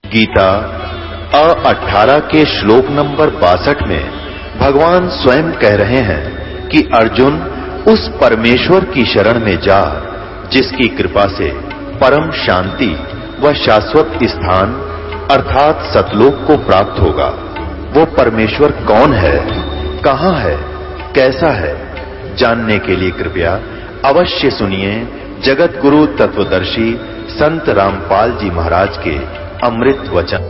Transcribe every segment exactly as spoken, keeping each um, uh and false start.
गीता अ अठारह के श्लोक नंबर बासठ में भगवान स्वयं कह रहे हैं कि अर्जुन उस परमेश्वर की शरण में जा जिसकी कृपा से परम शांति व शाश्वत स्थान अर्थात सतलोक को प्राप्त होगा। वो परमेश्वर कौन है, कहां है, कैसा है, जानने के लिए कृपया अवश्य सुनिए जगत गुरु तत्वदर्शी संत रामपाल जी महाराज के अमृत वचन।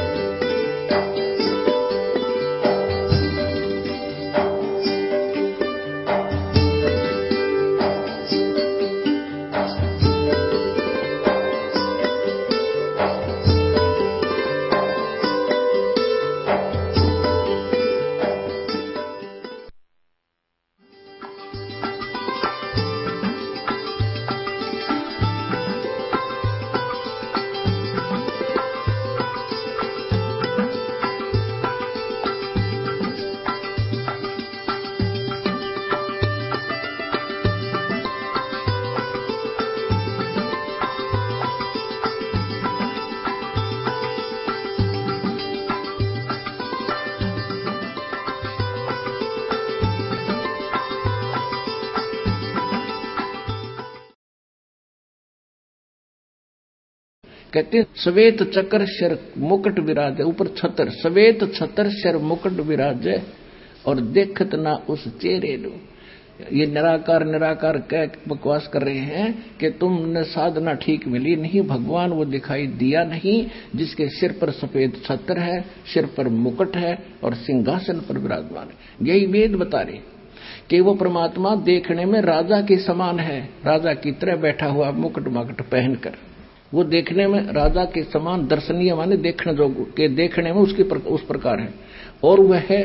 कहते श्वेत चक्र शर मुकुट विराजे, ऊपर छतर श्वेत छतर शर मुकुट विराजे और देखत ना उस चेहरे लो। ये निराकार निराकार कह बकवास कर रहे हैं कि तुमने साधना ठीक मिली नहीं, भगवान वो दिखाई दिया नहीं जिसके सिर पर सफेद छत्र है, सिर पर मुकुट है और सिंहासन पर विराजमान है। यही वेद बता रहे कि वो परमात्मा देखने में राजा के समान है, राजा की तरह बैठा हुआ मुकुट माकुट पहनकर। वो देखने में राजा के समान दर्शनीय माने देखने जो के देखने में उसकी पर, उस प्रकार है। और वह है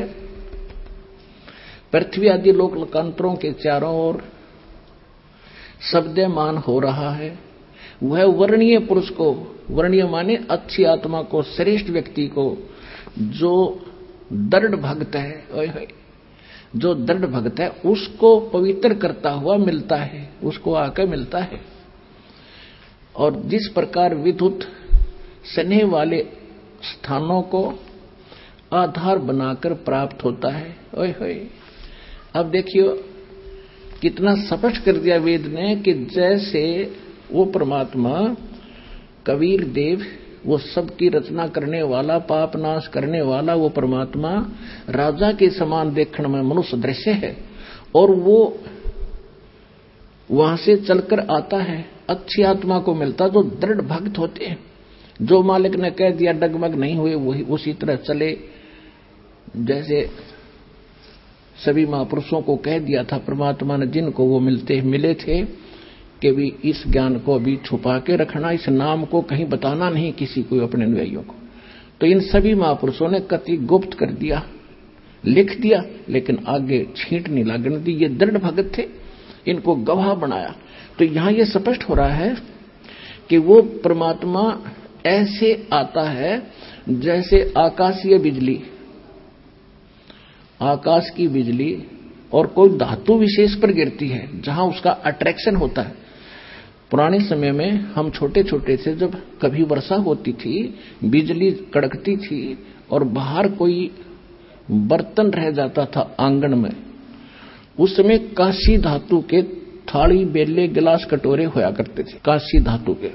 पृथ्वी आदि लोक लोकांतरों के चारों ओर शब्दमान हो रहा है। वह वर्णीय पुरुष को, वर्णीय माने अच्छी आत्मा को, श्रेष्ठ व्यक्ति को, जो दृढ़ भक्त है, जो दृढ़ भक्त है उसको पवित्र करता हुआ मिलता है, उसको आकर मिलता है। और जिस प्रकार विद्युत स्नेह वाले स्थानों को आधार बनाकर प्राप्त होता है। ओए होए, अब देखियो कितना स्पष्ट कर दिया वेद ने कि जैसे वो परमात्मा कबीर देव, वो सबकी रचना करने वाला, पाप नाश करने वाला वो परमात्मा राजा के समान देखने में मनुष्य दृश्य है। और वो वहां से चलकर आता है, अच्छी आत्मा को मिलता जो दृढ़ भक्त होते हैं, जो मालिक ने कह दिया डगमग नहीं हुए, वही उसी तरह चले। जैसे सभी महापुरुषों को कह दिया था परमात्मा ने, जिनको वो मिलते मिले थे कि भी इस ज्ञान को अभी छुपा के रखना, इस नाम को कहीं बताना नहीं किसी को, अपने अनुयायियों को। तो इन सभी महापुरुषों ने कति गुप्त कर दिया, लिख दिया, लेकिन आगे छींट नहीं लागने दी। ये दृढ़ भगत थे, इनको गवाह बनाया। तो यहां ये स्पष्ट हो रहा है कि वो परमात्मा ऐसे आता है जैसे आकाशीय बिजली, आकाश की बिजली और कोई धातु विशेष पर गिरती है जहां उसका अट्रैक्शन होता है। पुराने समय में हम छोटे छोटे से जब कभी वर्षा होती थी, बिजली कड़कती थी और बाहर कोई बर्तन रह जाता था आंगन में, उस समय कांसी धातु के थाली बेले गिलास कटोरे होया करते थे, कांसी धातु के।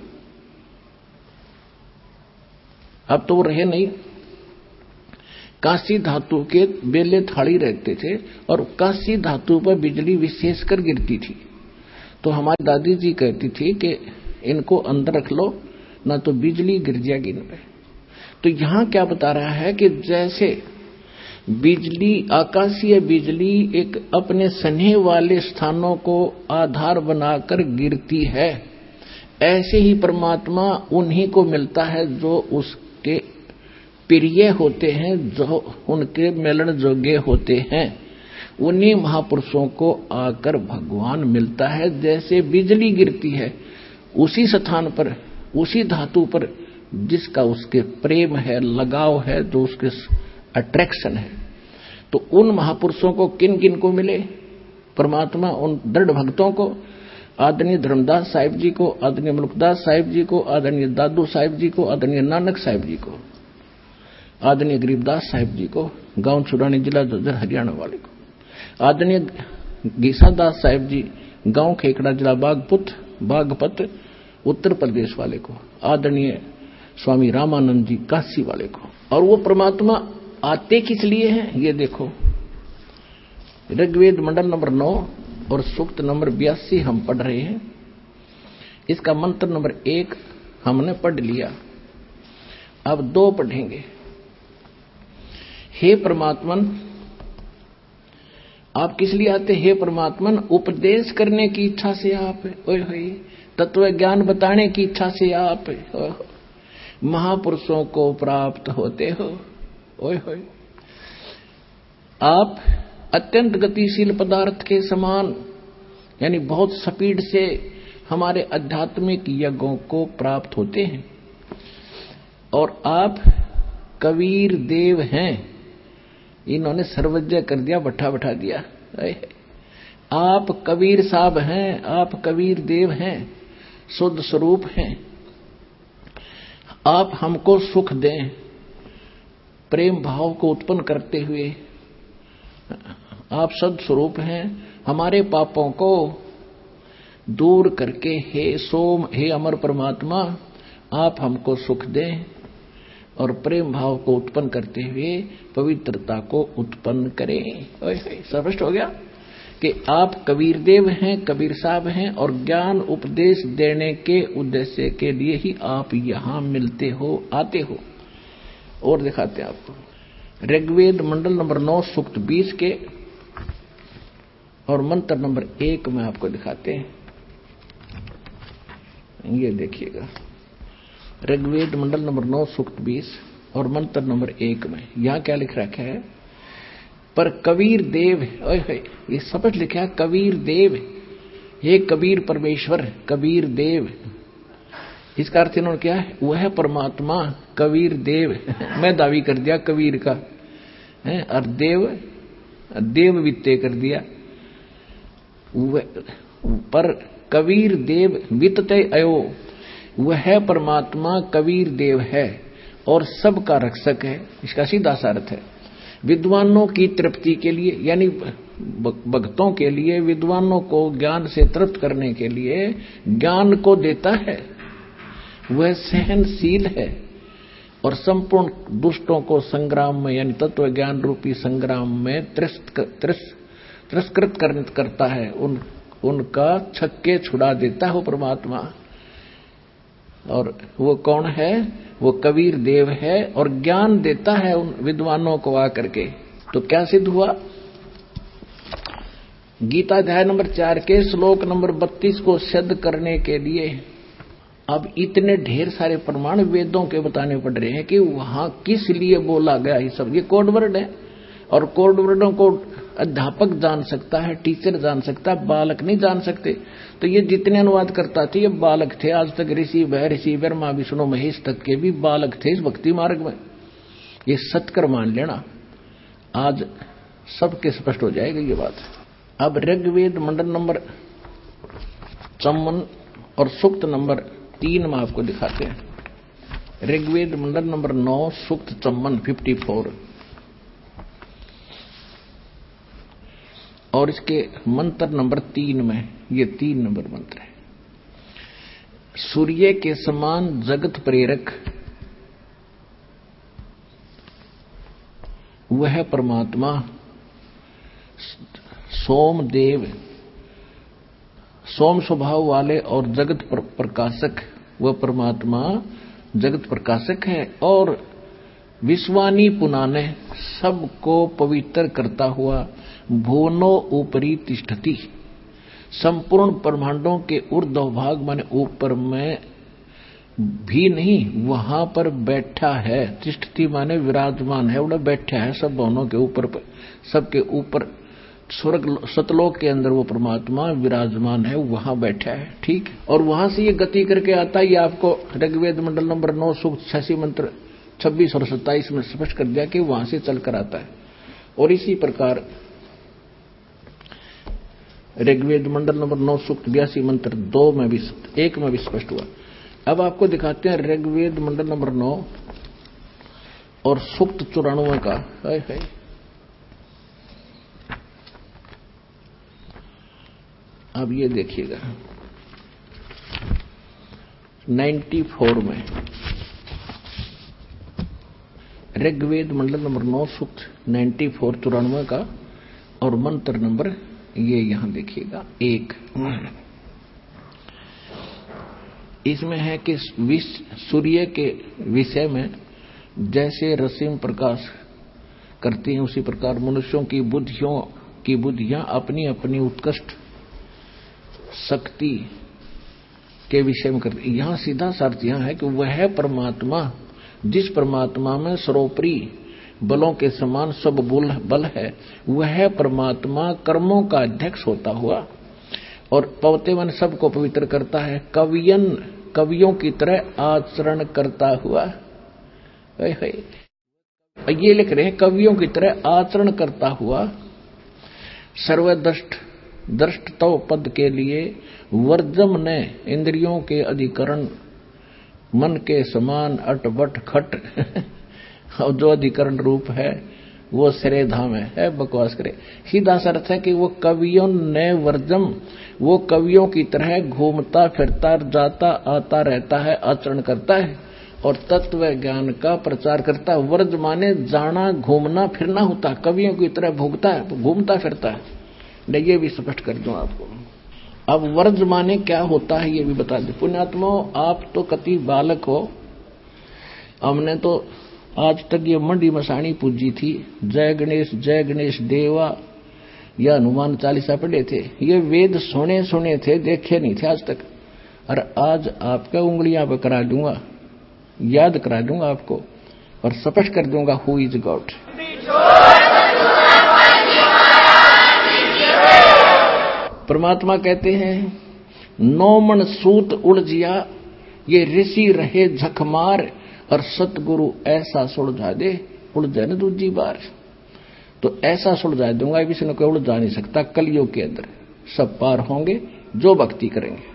अब तो वो रहे नहीं। कांसी धातु के बेले थाली रहते थे और कांसी धातु पर बिजली विशेषकर गिरती थी। तो हमारी दादी जी कहती थी कि इनको अंदर रख लो ना तो बिजली गिर जाएगी इन पे। तो यहां क्या बता रहा है कि जैसे बिजली, आकाशीय बिजली एक अपने स्नेह वाले स्थानों को आधार बनाकर गिरती है, ऐसे ही परमात्मा उन्हीं को मिलता है जो उसके प्रिय होते हैं, जो उनके मिलन जोग्य होते हैं। उन्हीं महापुरुषों को आकर भगवान मिलता है। जैसे बिजली गिरती है उसी स्थान पर, उसी धातु पर जिसका उसके प्रेम है, लगाव है, जो उसके अट्रैक्शन है। तो उन महापुरुषों को किन किन को मिले परमात्मा? उन दृढ़ भक्तों को आदरणीय धर्मदास साहिब जी को, आदरणीय मुल्कदास साहिब जी को, आदरणीय दादू साहिब जी को, आदरणीय नानक साहिब जी को, आदरणीय गरीबदास साहिब जी को, गांव छुड़ानी जिला जज्जर हरियाणा वाले को, आदरणीय गीसादास साहिब जी गांव खेकड़ा जिला बागपुत बागपत उत्तर प्रदेश वाले को, आदरणीय स्वामी रामानंद जी काशी वाले को। और वो परमात्मा आते किस लिए हैं ये देखो। ऋग्वेद मंडल नंबर नौ और सूक्त नंबर बयासी हम पढ़ रहे हैं। इसका मंत्र नंबर एक हमने पढ़ लिया, अब दो पढ़ेंगे। हे परमात्मन, आप किस लिए आते? हे परमात्मन, उपदेश करने की इच्छा से आप, ओए होए, तत्व ज्ञान बताने की इच्छा से आप महापुरुषों को प्राप्त होते हो। ओए होए, आप अत्यंत गतिशील पदार्थ के समान, यानी बहुत स्पीड से हमारे आध्यात्मिक यज्ञों को प्राप्त होते हैं। और आप कबीर देव हैं। इन्होंने सर्वज्ञ कर दिया, बैठा बैठा दिया। आप कबीर साहब हैं, आप कबीर देव हैं, शुद्ध स्वरूप हैं। आप हमको सुख दें, प्रेम भाव को उत्पन्न करते हुए। आप सद स्वरूप हैं, हमारे पापों को दूर करके हे सोम, हे अमर परमात्मा, आप हमको सुख दें और प्रेम भाव को उत्पन्न करते हुए पवित्रता को उत्पन्न करें। स्पष्ट हो गया कि आप कबीर देव हैं, कबीर साहब हैं, और ज्ञान उपदेश देने के उद्देश्य के लिए ही आप यहां मिलते हो, आते हो। और दिखाते हैं आपको ऋग्वेद मंडल नंबर नौ सूक्त बीस के और मंत्र नंबर एक में आपको दिखाते हैं। ये देखिएगा, ऋग्वेद मंडल नंबर नौ सूक्त बीस और मंत्र नंबर एक में यहां क्या लिख रखा है? पर कबीर देव, ये शब्द लिखा है कबीर देव, हे कबीर परमेश्वर, कबीर देव। इसका अर्थ इन्होंने क्या है? वह परमात्मा कबीर देव। मैं दावी कर दिया कबीर का है, और देव देव वित्ते कर दिया। पर कबीर देव वित्ते अयो, वह परमात्मा कबीर देव है और सबका रक्षक है। इसका सीधा सा अर्थ है विद्वानों की तृप्ति के लिए, यानी भक्तों के लिए, विद्वानों को ज्ञान से तृप्त करने के लिए ज्ञान को देता है। वह सहनशील है और संपूर्ण दुष्टों को संग्राम में, यानी तत्व ज्ञान रूपी संग्राम में तिरस्कृत करता है, उन उनका छक्के छुड़ा देता है परमात्मा। और वो कौन है? वो कबीर देव है और ज्ञान देता है उन विद्वानों को आकर के। तो क्या सिद्ध हुआ? गीता अध्याय नंबर चार के श्लोक नंबर बत्तीस को सिद्ध करने के लिए अब इतने ढेर सारे प्रमाण वेदों के बताने पड़ रहे हैं कि वहां किस लिए बोला गया। ये सब ये कोड वर्ड है, और कोड वर्डों को अध्यापक जान सकता है, टीचर जान सकता है, बालक नहीं जान सकते। तो ये जितने अनुवाद करता थे ये बालक थे। आज तक ऋषि वह ऋषि ब्रह्मा विष्णु महेश तक के भी बालक थे इस भक्ति मार्ग में। ये सत्कर मान लेना, आज सबके स्पष्ट हो जाएगा ये बात। अब ऋग्वेद मंडल नंबर चौवन और सूक्त नंबर तीन में आपको दिखाते हैं। ऋग्वेद मंडल नंबर नौ सूक्त चौवन फिफ्टी फोर और इसके मंत्र नंबर तीन में, ये तीन नंबर मंत्र है। सूर्य के समान जगत प्रेरक वह परमात्मा सोमदेव, सोम स्वभाव वाले और जगत प्रकाशक, वह परमात्मा जगत प्रकाशक है और विश्वानी पुनाने, सबको पवित्र करता हुआ भुवनो ऊपरी तिष्ठति, संपूर्ण ब्रह्मांडों के ऊर्ध्व भाग माने ऊपर में भी नहीं, वहां पर बैठा है। तिष्ठति माने विराजमान है, उड़ा बैठा है सब भवनों के ऊपर, सबके ऊपर स्वर्ग सतलोक के अंदर वो परमात्मा विराजमान है, वहां बैठा है। ठीक, और वहां से ये गति करके आता है। ये आपको ऋग्वेद मंडल नंबर नौ सूक्त छियासी मंत्र छब्बीस और सत्ताईस में स्पष्ट कर दिया कि वहां से चलकर आता है। और इसी प्रकार ऋग्वेद मंडल नंबर नौ सूक्त बयासी मंत्र दो में भी एक में भी स्पष्ट हुआ। अब आपको दिखाते हैं ऋग्वेद मंडल नंबर नौ और सूक्त चौरानवे का। है, है। अब ये देखिएगा चौरानवे में ऋग्वेद मंडल नंबर नौ सूक्त चौरानवे चौरानवे का और मंत्र नंबर ये यहां देखिएगा एक। इसमें है कि सूर्य के विषय में जैसे रश्मि प्रकाश करती हैं उसी प्रकार मनुष्यों की बुद्धियों की बुद्धियां अपनी अपनी उत्कृष्ट शक्ति के विषय में करती। यहां सीधा अर्थ यहां है कि वह परमात्मा जिस परमात्मा में सर्वोपरि बलों के समान सब बल है, वह परमात्मा कर्मों का अध्यक्ष होता हुआ और पवते मन सबको पवित्र करता है, कवियन कवियों की तरह आचरण करता हुआ। ये लिख रहे हैं कवियों की तरह आचरण करता हुआ सर्वदृष्ट दृष्टतव पद के लिए वर्जम ने इंद्रियों के अधिकरण मन के समान अट बट खट और जो अधिकरण रूप है वो श्रेय धाम है, है बकवास करे। सीधा अर्थ है कि वो कवियों ने वर्जम वो कवियों की तरह घूमता फिरता जाता आता रहता है, आचरण करता है और तत्व ज्ञान का प्रचार करता है। वर्ज माने जाना घूमना फिरना होता है, कवियों की तरह भोगता है घूमता फिरता है। ये भी स्पष्ट कर दूं आपको। अब वर्ज माने क्या होता है ये भी बता दे। पुण्यात्मा आप तो कति बालक हो, हमने तो आज तक ये मंडी मसाणी पूजी थी, जय गणेश जय गणेश देवा या हनुमान चालीसा पढ़े थे, ये वेद सुने सुने थे, देखे नहीं थे आज तक। और आज आपका उंगलियां पर करा दूंगा, याद करा दूंगा आपको और स्पष्ट कर दूंगा हु इज गॉड। परमात्मा कहते हैं नौमन सूत उलझिया ये ऋषि रहे झकमार और सतगुरु ऐसा सुलझा दे उलझे न दूजी बार। तो ऐसा सुलझा दूंगा किसी ने कोई उलझा नहीं सकता। कलयुग के अंदर सब पार होंगे जो भक्ति करेंगे।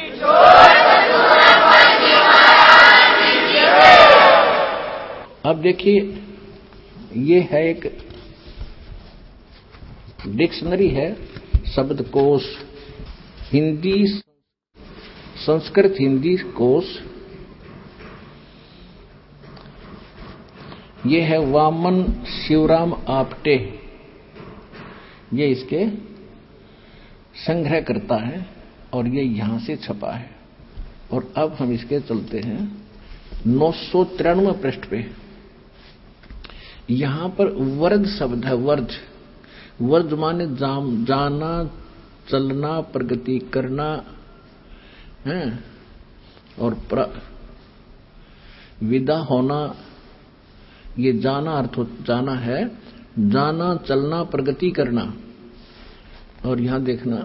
अब देखिए ये है एक डिक्शनरी है, शब्दकोश, हिंदी संस्कृत हिंदी कोश। ये है वामन शिवराम आपटे, ये इसके संग्रह करता है और ये यहां से छपा है। और अब हम इसके चलते हैं नौ सौ तिरानवे पृष्ठ पे। यहां पर वर्ज शब्द है, वर्ज वर्ज माने जाना चलना प्रगति करना है और प्र, विदा होना। ये जाना अर्थ जाना है, जाना चलना प्रगति करना। और यहां देखना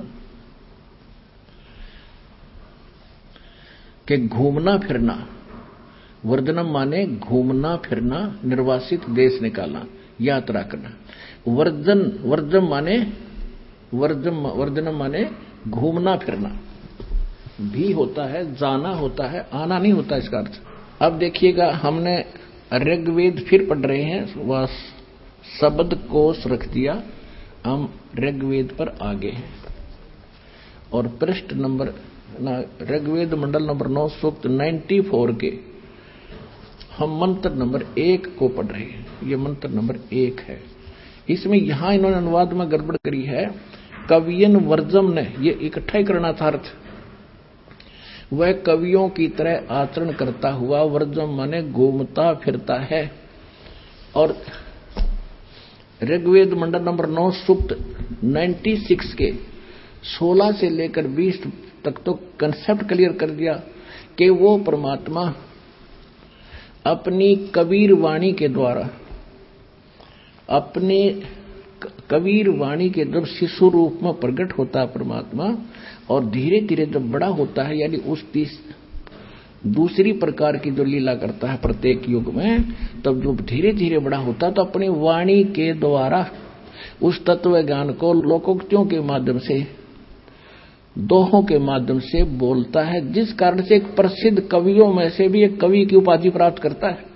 कि घूमना फिरना, वर्धनम माने घूमना फिरना, निर्वासित देश निकालना, यात्रा करना। वर्जन वर्जम माने वर्जम वर्जनम माने घूमना फिरना भी होता है, जाना होता है, आना नहीं होता इसका अर्थ। अब देखिएगा हमने ऋग्वेद फिर पढ़ रहे हैं, वह शब्द कोश रख दिया, हम ऋग्वेद पर आगे हैं और पृष्ठ नंबर ऋग्वेद मंडल नंबर नौ सूक्त चौरानवे के हम मंत्र नंबर एक को पढ़ रहे हैं। ये मंत्र नंबर एक है। इसमें यहां इन्होंने अनुवाद में गड़बड़ करी है। कवियन वर्जम ने ये इकट्ठा ही करना था अर्थ। वह कवियों की तरह आचरण करता हुआ, वर्जम माने घूमता फिरता है। और ऋग्वेद मंडल नंबर नौ सूक्त छियानवे के सोलह से लेकर बीस तक तो कंसेप्ट क्लियर कर दिया कि वो परमात्मा अपनी कबीर वाणी के द्वारा, अपने कबीर वाणी के जब शिशु रूप में प्रकट होता है परमात्मा और धीरे धीरे जब बड़ा होता है, यानी उस तीस दूसरी प्रकार की जो लीला करता है प्रत्येक युग में, तब जो धीरे धीरे बड़ा होता है तो अपनी वाणी के द्वारा उस तत्व ज्ञान को लोकोक्तियों के माध्यम से दोहों के माध्यम से बोलता है, जिस कारण से एक प्रसिद्ध कवियों में से भी एक कवि की उपाधि प्राप्त करता है।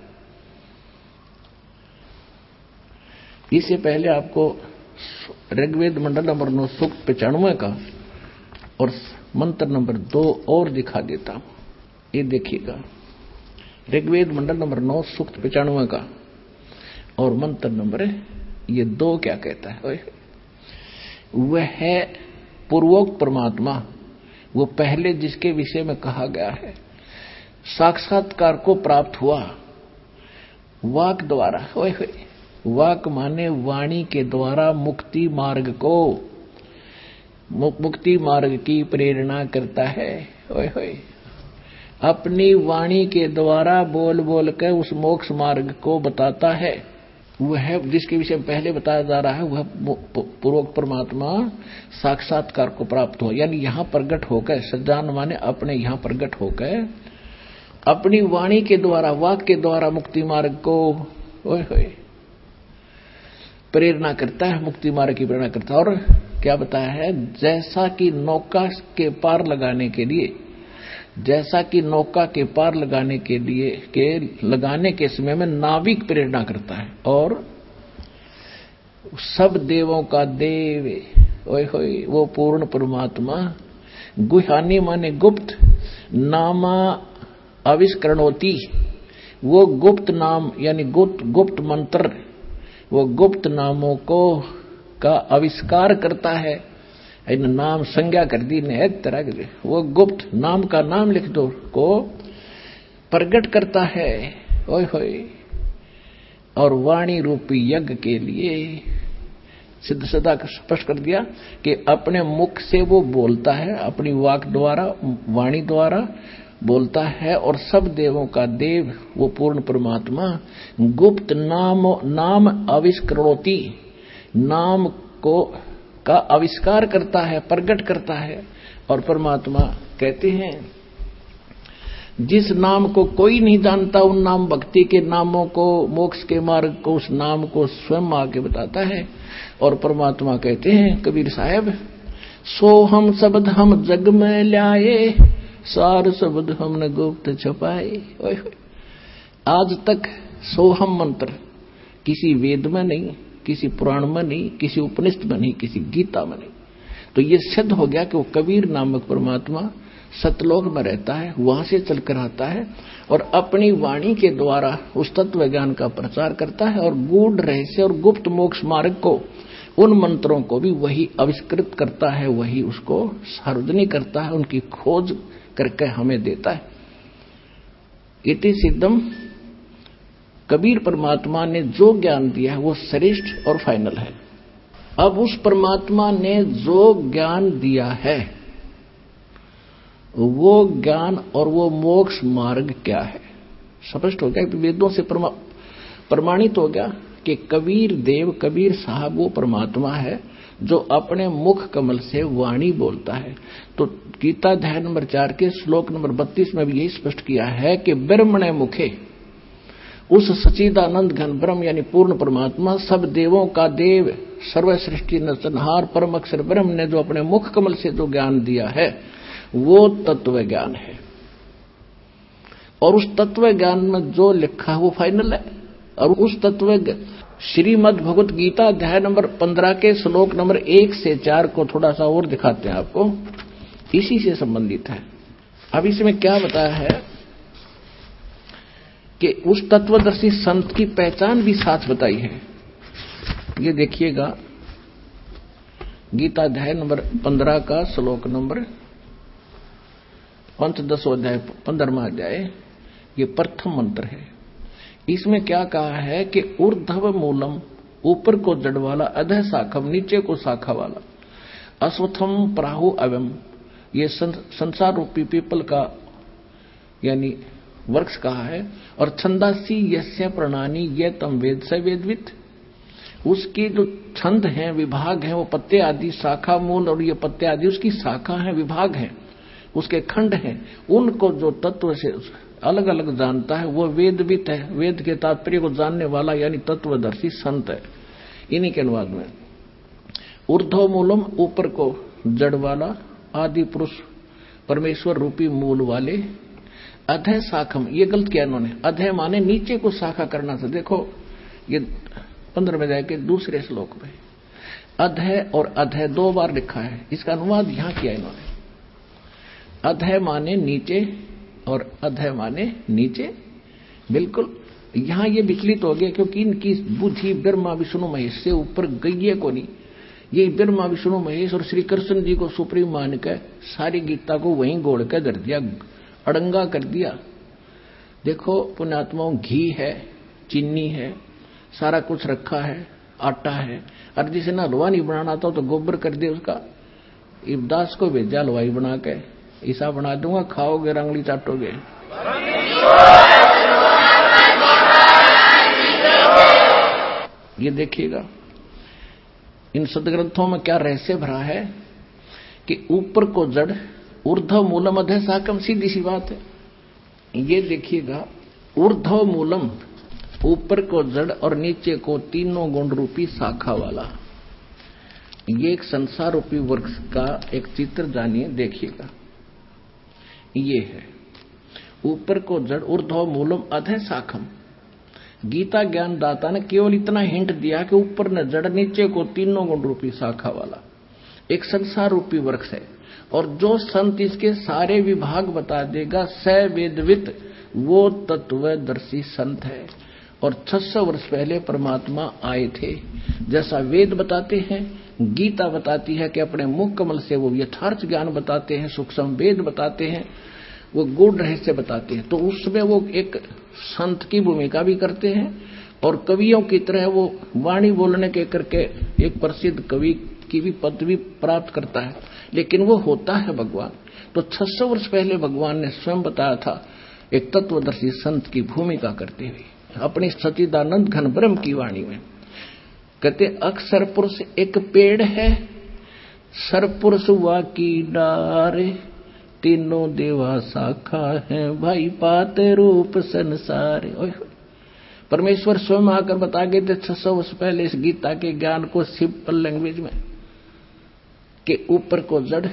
इससे पहले आपको ऋग्वेद मंडल नंबर नौ सूक्त पचानवे का और मंत्र नंबर दो और दिखा देता हूं। ये देखिएगा, ऋग्वेद मंडल नंबर नौ सूक्त पचानवे का और मंत्र नंबर ये दो क्या कहता है। वह है पूर्वोक्त परमात्मा, वो पहले जिसके विषय में कहा गया है, साक्षात्कार को प्राप्त हुआ वाक द्वारा। ओए होए, वाक माने वाणी के द्वारा मुक्ति मार्ग को, मुक्ति मार्ग की प्रेरणा करता है। ओए होए, अपनी वाणी के द्वारा बोल बोल कर उस मोक्ष मार्ग को बताता है। वह जिसके विषय में पहले बताया जा रहा है, वह पूर्वोक्त परमात्मा साक्षात्कार को प्राप्त हो, यानी यहां प्रकट होकर, सज्जान माने अपने यहां प्रकट होकर अपनी वाणी के द्वारा, वाक के द्वारा मुक्ति मार्ग को ओए होए प्रेरणा करता है, मुक्ति मार्ग की प्रेरणा करता है। और क्या बताया है, जैसा कि नौका के पार लगाने के लिए, जैसा कि नौका के पार लगाने के लिए के लगाने के समय में नाविक प्रेरणा करता है, और सब देवों का देव ओए होए वो पूर्ण परमात्मा, गुहानी माने गुप्त, नामा आविष्करणोति, वो गुप्त नाम यानी गुप्त गुप्त मंत्र, वो गुप्त नामों को का आविष्कार करता है। इन नाम संज्ञा कर दी ने तरह के, वो गुप्त नाम का नाम लिख दो को प्रकट करता है। ओए होए, और वाणी रूपी यज्ञ के लिए सिद्ध सदा स्पष्ट कर दिया कि अपने मुख से वो बोलता है, अपनी वाक द्वारा, वाणी द्वारा बोलता है, और सब देवों का देव वो पूर्ण परमात्मा गुप्त नाम नाम आविष्करणोति, नाम को का आविष्कार करता है, प्रकट करता है। और परमात्मा कहते हैं, जिस नाम को कोई नहीं जानता, उन नाम भक्ति के नामों को, मोक्ष के मार्ग को, उस नाम को स्वयं आके बताता है। और परमात्मा कहते हैं कबीर साहब, सो हम शब्द हम जग में लाए, सार शब्द हमने गुप्त छपाए। आज तक सोहम मंत्र किसी वेद में नहीं, किसी पुराण में नहीं, किसी उपनिषद में नहीं, किसी गीता में नहीं। तो ये सिद्ध हो गया कि वो कबीर नामक परमात्मा सतलोक में रहता है, वहां से चलकर आता है और अपनी वाणी के द्वारा उस तत्व ज्ञान का प्रचार करता है, और गूढ़ रहस्य और गुप्त मोक्ष मार्ग को, उन मंत्रों को भी वही आविष्कृत करता है, वही उसको सार्वजनिक करता है, उनकी खोज करके हमें देता है। इति सिद्धम, कबीर परमात्मा ने जो ज्ञान दिया है वो श्रेष्ठ और फाइनल है। अब उस परमात्मा ने जो ज्ञान दिया है वो ज्ञान और वो मोक्ष मार्ग क्या है, स्पष्ट हो गया कि वेदों से प्रमाणित हो गया कि कबीर देव, कबीर साहब वो परमात्मा है जो अपने मुख कमल से वाणी बोलता है। तो गीता अध्याय नंबर चार के श्लोक नंबर बत्तीस में भी यही स्पष्ट किया है कि ब्रह्मणे मुखे, उस सच्चिदानंद घन ब्रह्म यानी पूर्ण परमात्मा, सब देवों का देव, सर्व सृष्टि नरसंहार परम अक्षर ब्रह्म ने जो अपने मुख कमल से जो ज्ञान दिया है वो तत्व ज्ञान है। और उस तत्व ज्ञान में जो लिखा है वो फाइनल है। और उस तत्व श्रीमद् भगवत गीता अध्याय नंबर पंद्रह के श्लोक नंबर एक से चार को थोड़ा सा और दिखाते हैं आपको, इसी से संबंधित है। अब इसमें क्या बताया है कि उस तत्वदर्शी संत की पहचान भी साथ बताई है। ये देखिएगा, गीता अध्याय नंबर पंद्रह का श्लोक नंबर पंचदशो अध्याय, पंद्रहवां अध्याय, ये प्रथम मंत्र है। इसमें क्या कहा है कि ऊर्ध्व मूलम, ऊपर को जड़ वाला, अधः शाखम, नीचे को शाखा वाला, अश्वत्थम प्राहु अवम, ये संसार रूपी पीपल का यानी वृक्ष कहा है। और छंदासी यस्य प्रणानी ये तम वेद से वेदवित, उसकी जो छंद हैं, विभाग हैं, वो पत्ते आदि, शाखा मूल और ये पत्ते आदि उसकी शाखा हैं, विभाग हैं, उसके खंड हैं, उनको जो तत्व से अलग अलग जानता है वो वेदवित है। वेद के तात्पर्य को जानने वाला यानी तत्वदर्शी संत है। इन्हीं के अनुवाद में ऊर्ध्व मूलम, ऊपर को जड़ वाला, आदि पुरुष परमेश्वर रूपी मूल वाले अधः शाखम, ये गलत किया इन्होंने। अधः माने नीचे को शाखा करना था। देखो ये पंद्रह में जाके दूसरे श्लोक में अधः और अधः दो बार लिखा है, इसका अनुवाद यहां किया इन्होंने। अधः माने नीचे और अधः माने नीचे, बिल्कुल यहां ये विचलित हो गया क्योंकि इनकी बुद्धि ब्रह्मा विष्णु महेश से ऊपर गई है को नहीं। ये ब्रह्मा विष्णु महेश और श्री कृष्ण जी को सुप्रीम मान कर सारी गीता को वहीं गोड़ कर धर दिया, अड़ंगा कर दिया। देखो पुण्यात्माओं, घी है, चीनी है, सारा कुछ रखा है, आटा है, और जिसे ना हलवा नहीं बनाना था तो गोबर कर दे उसका। इब्दास को भेजा हलवाई बना के, ऐसा बना दूंगा खाओगे रंगली चाटोगे। ये देखिएगा इन सदग्रंथों में क्या रहस्य भरा है कि ऊपर को जड़ ऊर्ध्व मूलम अधः शाखम, सीधी सी बात है। ये देखिएगा ऊर्ध्व मूलम, ऊपर को जड़ और नीचे को तीनों गुण रूपी शाखा वाला, ये एक संसार रूपी वृक्ष का एक चित्र जानिए, देखिएगा। ये है ऊपर को जड़ ऊर्ध्व मूलम अधः शाखम। गीता ज्ञान दाता ने केवल इतना हिंट दिया कि ऊपर न जड़ नीचे को तीनों गुण रूपी शाखा वाला एक संसार रूपी वृक्ष है। और जो संत इसके सारे विभाग बता देगा, स वेदवित, वो तत्वदर्शी संत है। और छह सौ वर्ष पहले परमात्मा आए थे, जैसा वेद बताते हैं, गीता बताती है कि अपने मुख कमल से वो यथार्थ ज्ञान बताते हैं, सूक्ष्म वेद बताते हैं, वो गूढ़ रहस्य बताते हैं। तो उसमें वो एक संत की भूमिका भी करते हैं और कवियों की तरह वो वाणी बोलने के करके एक प्रसिद्ध कवि की भी पदवी प्राप्त करता है, लेकिन वो होता है भगवान। तो छह सौ वर्ष पहले भगवान ने स्वयं बताया था एक तत्वदर्शी संत की भूमिका करते हुए अपनी सच्चिदानंद घन ब्रह्म की वाणी में। कहते अक्षर पुरुष एक पेड़ है, सरपुरुष वा की डारे, तीनों देवा शाखा है, भाई पाते रूप संसार। परमेश्वर स्वयं आकर बता गए थे छह सौ वर्ष पहले इस गीता के ज्ञान को सिंपल लैंग्वेज में कि ऊपर को जड़,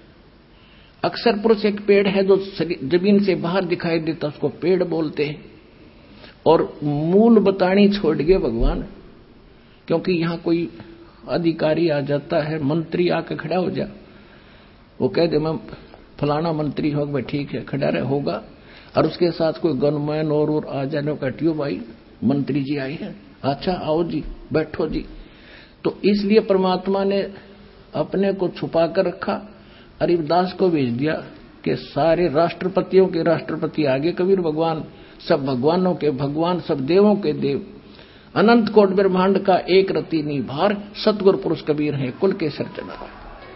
अक्षर पुरुष एक पेड़ है जो जमीन से बाहर दिखाई देता, उसको पेड़ बोलते हैं। और मूल बतानी छोड़ गए भगवान, क्योंकि यहां कोई अधिकारी आ जाता है, मंत्री आकर खड़ा हो जा, वो कह दे मैं फलाना मंत्री होगा, भाई ठीक है खड़ा रहे होगा, और उसके साथ कोई गनमैन और और आ जाने का ट्यूब भाई मंत्री जी आए हैं, अच्छा आओ जी बैठो जी। तो इसलिए परमात्मा ने अपने को छुपा कर रखा, अरिदास को भेज दिया कि सारे राष्ट्रपतियों के राष्ट्रपति आगे कबीर भगवान, सब भगवानों के भगवान, सब देवों के देव, अनंत कोट ब्रह्मांड का एक रति निभार, सतगुरु पुरुष कबीर है कुल के सर्जनहार।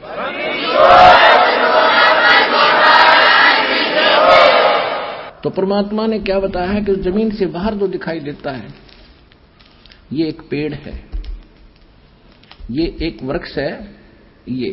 तो परमात्मा ने क्या बताया है कि जमीन से बाहर जो दिखाई देता है ये एक पेड़ है, ये एक वृक्ष है। ये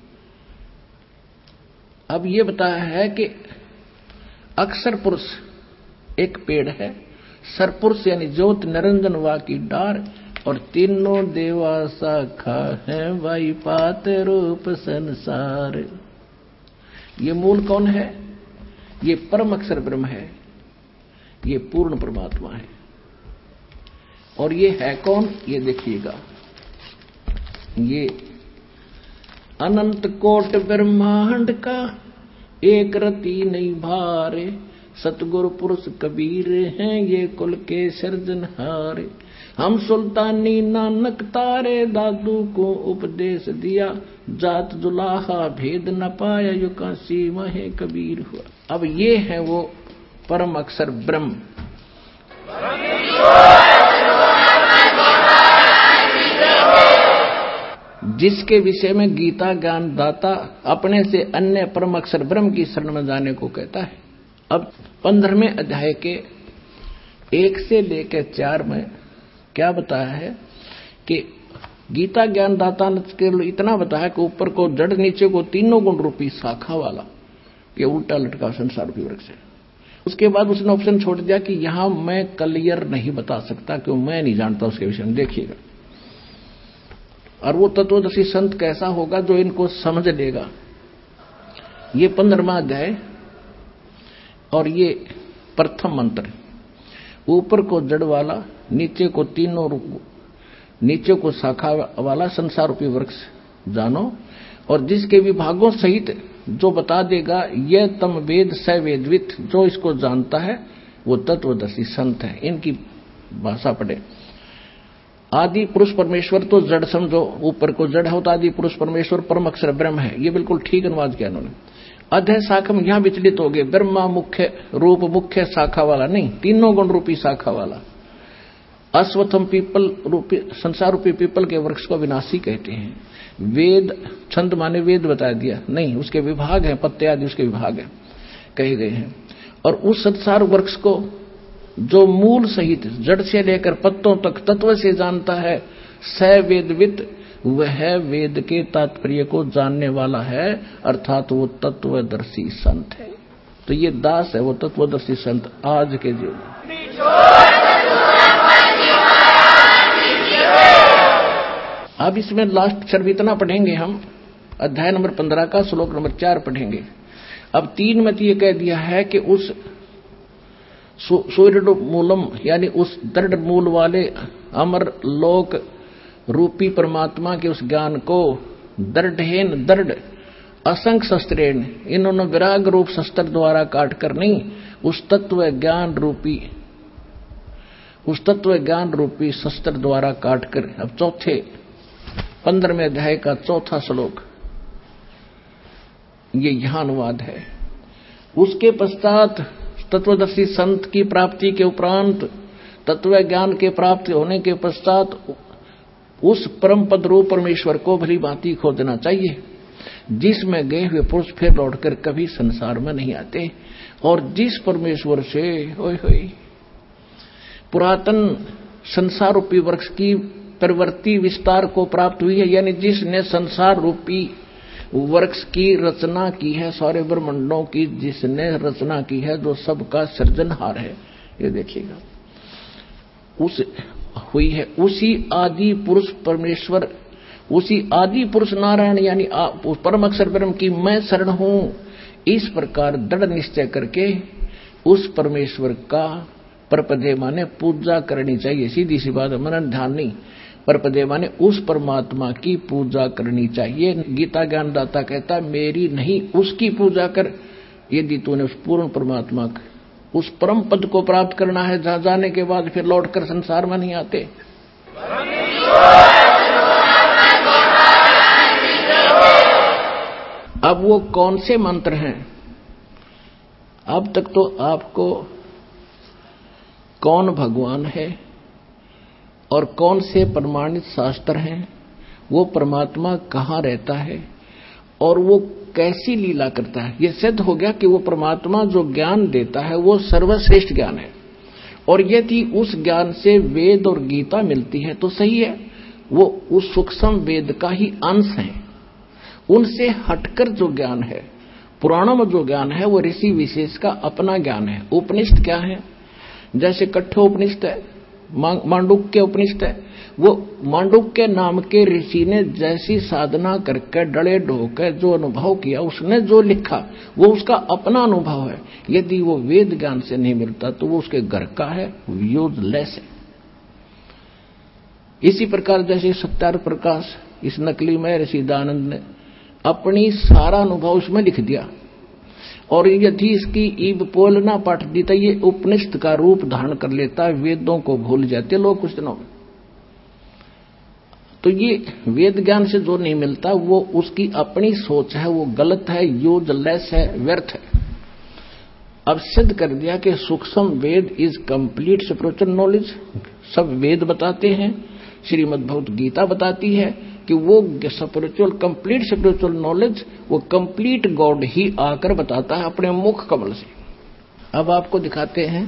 अब ये बताया है कि अक्षर पुरुष एक पेड़ है, सरपुरुष यानी ज्योत निरंजन वा की डार, और तीनों देवा शाखा है, वाई पात रूप संसार। ये मूल कौन है? ये परम अक्षर ब्रह्म है, ये पूर्ण परमात्मा है। और ये है कौन? ये देखिएगा, ये अनंत कोट ब्रह्मांड का एक रति नहीं भारे, सतगुरु पुरुष कबीर हैं ये कुल के सृजनहार। हम सुल्तानी नानक तारे, दादू को उपदेश दिया, जात जुलाहा भेद न पाया, यू काशी महे कबीर हुआ। अब ये है वो परम अक्षर ब्रह्म, जिसके विषय में गीता ज्ञान दाता अपने से अन्य परम अक्षर ब्रह्म की शरण में जाने को कहता है। अब पंद्रहवें अध्याय के एक से लेकर चार में क्या बताया है कि गीता ज्ञान दाता ने केवल इतना बताया कि ऊपर को जड़ नीचे को तीनों गुण रूपी शाखा वाला ये उल्टा लटका संसार रूपी वृक्ष है। उसके बाद उसने ऑप्शन छोड़ दिया कि यहां मैं क्लियर नहीं बता सकता क्यों मैं नहीं जानता उसके विषय में। देखिएगा, और वो तत्वदर्शी संत कैसा होगा जो इनको समझ लेगा। ये पंद्रहवां अध्याय और ये प्रथम मंत्र। ऊपर को जड़ वाला, नीचे को तीनों नीचे को शाखा वाला संसार रूपी वृक्ष जानो, और जिसके विभागों सहित जो बता देगा यह तम वेद स वेदवित, जो इसको जानता है वो तत्वदर्शी संत है। इनकी भाषा पढ़े। आदि पुरुष परमेश्वर तो जड़ समझो, ऊपर को जड़ होता आदि पुरुष परमेश्वर परम अक्षर ब्रह्म है, ये बिल्कुल ठीक अनुवाद किया उन्होंने। अध्याय शाखा में यहां विचलित हो गए, ब्रह्मा मुख्य रूप मुख्य शाखा वाला नहीं, तीनों गुण रूपी शाखा वाला। अश्वत्थम पीपल रूपी संसार रूपी पीपल के वृक्ष को विनाशी कहते हैं। वेद छंद माने वेद बता दिया नहीं, उसके विभाग हैं, पत्ते आदि उसके विभाग हैं कहे गए हैं। और उस संसार वृक्ष को जो मूल सहित जड़ से लेकर पत्तों तक तत्व से जानता है, स वेदवित, वह वेद के तात्पर्य को जानने वाला है, अर्थात वो तत्वदर्शी संत है। तो ये दास है वो तत्वदर्शी संत आज के जीवन में। अब इसमें लास्ट अक्षर भी इतना पढ़ेंगे हम, अध्याय नंबर पंद्रह का श्लोक नंबर चार पढ़ेंगे। अब तीन में तो ये कह दिया है कि उस सूर्य मूलम यानी उस दृढ़ मूल वाले अमर लोक रूपी परमात्मा के उस ज्ञान को दृढ़ेन दृढ़ असंख्य शस्त्रेण, इन्होंने विराग रूप शस्त्र द्वारा काट कर नहीं, उस तत्व ज्ञान रूपी उस तत्व ज्ञान रूपी शस्त्र द्वारा काट कर। अब चौथे पंद्रहवें अध्याय का चौथा श्लोक ये यहां अनुवाद है। उसके पश्चात तत्वदर्शी संत की प्राप्ति के उपरांत, तत्व ज्ञान के प्राप्त होने के पश्चात उस परम पद रूप परमेश्वर को भली भांति खोजना चाहिए, जिसमें गए हुए पुरुष फिर लौटकर कभी संसार में नहीं आते, और जिस परमेश्वर से होय होय पुरातन संसार रूपी वृक्ष की प्रवृत्ति विस्तार को प्राप्त हुई है, यानी जिसने संसार रूपी वृक्ष की रचना की है, सारे ब्रह्मांडों की जिसने रचना की है, जो सबका सृजनहार है, ये देखिएगा उस हुई है, उसी आदि पुरुष परमेश्वर, उसी आदि पुरुष नारायण यानी परम अक्षर ब्रह्म की मैं शरण हूं। इस प्रकार दृढ़ निश्चय करके उस परमेश्वर का परपदे माने पूजा करनी चाहिए। सीधी सी बात है, मनन ध्यान नहीं। परपदे माने उस परमात्मा की पूजा करनी चाहिए। गीता ज्ञानदाता कहता मेरी नहीं उसकी पूजा कर। यदि तूने उस पूर्ण परमात्मा उस परम पद को प्राप्त करना है, जहां जाने के बाद फिर लौटकर संसार में नहीं आते। अब वो कौन से मंत्र हैं? अब तक तो आपको कौन भगवान है और कौन से प्रमाणित शास्त्र हैं, वो परमात्मा कहाँ रहता है और वो कैसी लीला करता है, ये सिद्ध हो गया कि वो परमात्मा जो ज्ञान देता है वो सर्वश्रेष्ठ ज्ञान है। और यदि उस ज्ञान से वेद और गीता मिलती है तो सही है, वो उस सूक्ष्म वेद का ही अंश है। उनसे हटकर जो ज्ञान है, पुराणों में जो ज्ञान है, वो ऋषि विशेष का अपना ज्ञान है। उपनिषद क्या है? जैसे कठोपनिषद है, मांडुक्य उपनिषद है, वो मांडुक्य नाम के ऋषि ने जैसी साधना करके डले ढोकर जो अनुभव किया, उसने जो लिखा वो उसका अपना अनुभव है। यदि वो वेद ज्ञान से नहीं मिलता तो वो उसके घर का है, यूजलेस है। इसी प्रकार जैसे सत्यार प्रकाश इस नकली में ऋषि दानंद ने अपनी सारा अनुभव उसमें लिख दिया, और यदि इसकी ईब पोल ना पाठ दी तो ये उपनिषद का रूप धारण कर लेता है, वेदों को भूल जाते लोग कुछ दिनों में। तो ये वेद ज्ञान से जो नहीं मिलता वो उसकी अपनी सोच है, वो गलत है, यूजलेस है, व्यर्थ है। अब सिद्ध कर दिया कि Sukshma Veda is complete spiritual knowledge. सब वेद बताते हैं, श्रीमद् भगवत गीता बताती है कि वो स्पिरिचुअल कंप्लीट स्पिरिचुअल नॉलेज वो कंप्लीट गॉड ही आकर बताता है अपने मुख कमल से। अब आपको दिखाते हैं,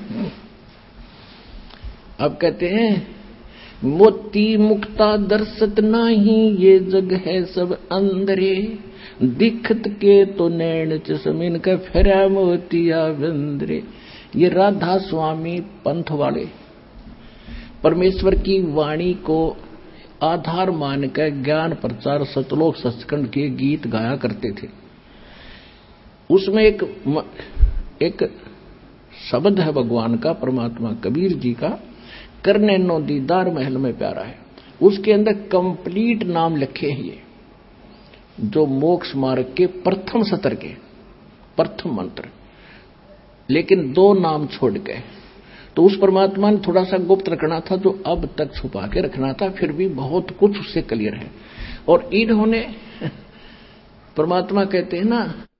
अब कहते हैं मोती मुक्ता दर्शत नाही, ये जग है सब अंधरे, दिखत के तो नैन चश्मिन का फेरा मोतिया बंदरे। ये राधा स्वामी पंथ वाले परमेश्वर की वाणी को आधार मानकर ज्ञान प्रचार सतलोक सचखंड के गीत गाया करते थे। उसमें एक एक शब्द है भगवान का, परमात्मा कबीर जी का, करने नो दीदार महल में प्यारा है। उसके अंदर कंप्लीट नाम लिखे हैं, ये जो मोक्ष मार्ग के प्रथम सत्र के प्रथम मंत्र, लेकिन दो नाम छोड़ गए। तो उस परमात्मा ने थोड़ा सा गुप्त रखना था, जो अब तक छुपा के रखना था, फिर भी बहुत कुछ उससे क्लियर है। और इन्होंने, परमात्मा कहते हैं ना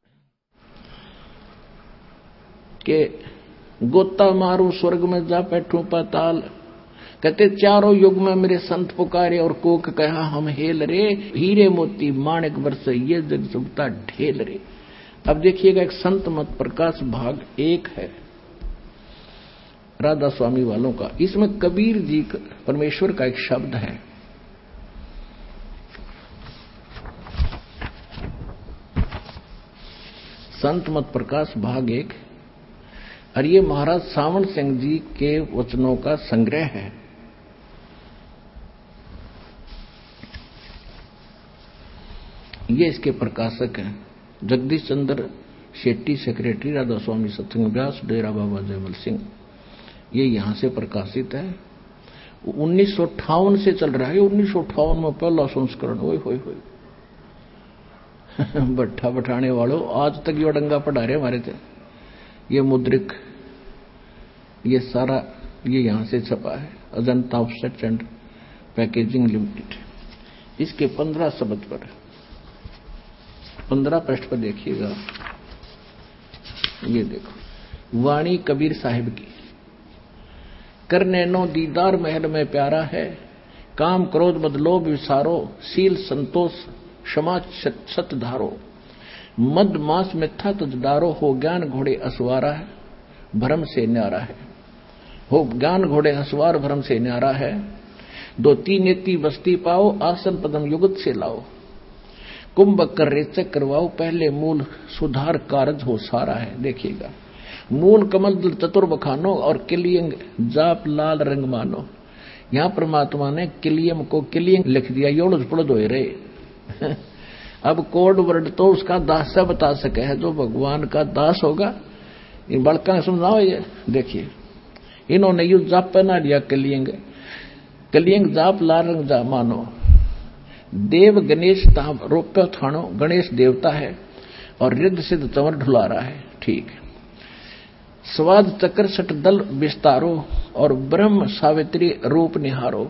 कि गोता मारू स्वर्ग में जा बैठू पाताल, कहते चारों युग में मेरे संत पुकारे और कोक कहा हम हेल रे, हीरे मोती माणिक बरसे ये जग सुबता ढेल रे। अब देखिएगा, एक संत मत प्रकाश भाग एक है राधा स्वामी वालों का, इसमें कबीर जी परमेश्वर का एक शब्द है। संत मत प्रकाश भाग एक, और ये महाराज सावण सिंह जी के वचनों का संग्रह है। ये इसके प्रकाशक हैं जगदीश चंद्र शेट्टी, सेक्रेटरी राधा स्वामी सत्संग व्यास, डेरा बाबा जयमल सिंह। ये यहां से प्रकाशित है, उन्नीस सौ अट्ठावन से चल रहा है। उन्नीस सौ अट्ठावन में पहला संस्करण। ओए होए होए भट्ठा बैठाने वालों, आज तक ये डंगा पढ़ा रहे हमारे थे। ये मुद्रिक, ये सारा ये यहां से छपा है, Ajanta offset and packaging limited. इसके पंद्रह शब्द पर, पंद्रह पृष्ठ पर देखिएगा, ये देखो, वाणी कबीर साहिब की। करने नो दीदार महल में प्यारा है, काम क्रोध मद लोभ विसारो, शील संतोष क्षमा सत धारो, मद मास मिथ्या तुझदारो, हो ज्ञान घोड़े असवारा है, भ्रम से न्यारा है। हो ज्ञान घोड़े असवार भ्रम से न्यारा है, दो तीन नेति बस्ती पाओ, आसन पदम युगत से लाओ, कुंभ कर रेचक करवाओ, पहले मूल सुधार कारज हो सारा है। देखिएगा, मूल कमल दल चतुर बखानो, और किलियंग जाप लाल रंग मानो। यहां परमात्मा ने किलियम को किलियंग लिख दिया, योड़ पुड़द हो रहे। अब कोड वर्ड तो उसका दास से बता सके है, जो भगवान का दास होगा। इन बड़का समझाओ, ये देखिए, इन्होंने यू जाप पहना लिया किलियंग, किलियंग जाप लाल रंग जा मानो। देव गणेश रोप्य थानो, गणेश देवता है, और रिद्ध सिद्ध चंवर ढुला रहा है। ठीक, स्वाद चक्र सट दल विस्तारो, और ब्रह्म सावित्री रूप निहारो,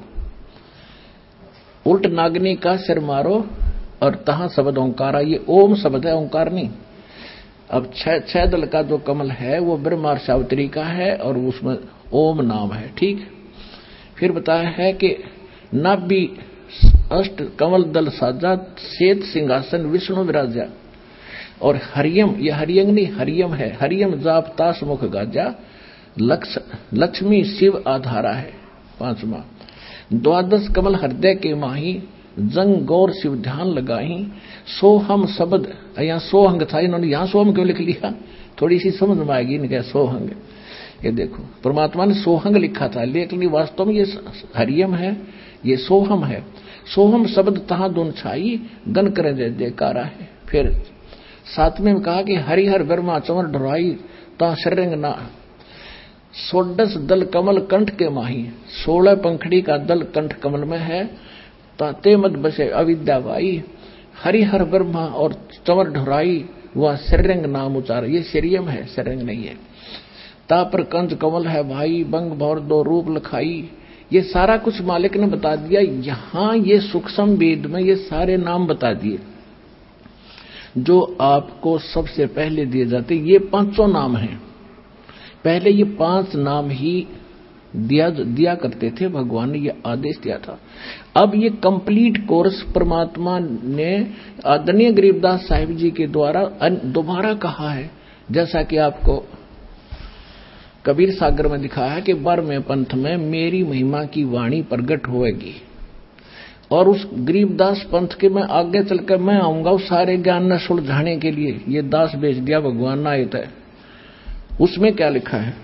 उल्ट नागनी का सिर मारो, और तहां शब्द ओंकारा। ये ओम शब्द है, ओंकार नहीं। अब छह छह दल का जो कमल है वो ब्रह्म और सावित्री का है, और उसमें ओम नाम है। ठीक, फिर बताया है कि नाभि अष्ट कमल दल साजा, श्वेत सिंहासन विष्णु विराजा, और हरियम, ये हरियंग नहीं हरियम है, हरियम जाप तास मुख गाजा, लक्ष लक्ष्मी शिव आधारा है। पांचवा, द्वादश कमल हृदय के माही, जंग गौर शिव ध्यान लगाही, सोहम शब्द, यहाँ सोहंग था, इन्होंने यहाँ सोहम क्यों लिख लिया, थोड़ी सी समझ में आएगी इनके। सोहंग, ये देखो परमात्मा ने सोहंग लिखा था, लेकिन वास्तव में ये हरियम है, ये सोहम है। सोहम शब्द तहां दोन छाई, गन करें जय जयकारा है। फिर सातवें में कहा कि हरिहर ब्रह्मा चंवर ढुराई, ता शरंग ना, सोडस दल कमल कंठ के माही, सोलह पंखड़ी का दल कंठ कमल में है, ताते मत बसे अविद्यावाई, हरिहर ब्रह्मा और चंवर ढुराई, वह शरंग नाम उचार। ये शरियम है, शरंग नहीं है। ता पर कंज कमल है भाई, बंग भौर दो रूप लखाई। ये सारा कुछ मालिक ने बता दिया। यहां ये सूक्ष्म वेद में ये सारे नाम बता दिए जो आपको सबसे पहले दिए जाते। ये पांचों नाम हैं, पहले ये पांच नाम ही दिया दिया करते थे, भगवान ने ये आदेश दिया था। अब ये कंप्लीट कोर्स परमात्मा ने आदरणीय गरीबदास साहिब जी के द्वारा दोबारा कहा है, जैसा कि आपको कबीर सागर में दिखाया है कि बारहवें पंथ में मेरी महिमा की वाणी प्रगट होएगी, और उस गरीबदास पंथ के मैं आगे चलकर मैं आऊंगा उस सारे ज्ञान न सुलझाने के लिए। ये दास भेज दिया भगवान ना आयत है, उसमें क्या लिखा है?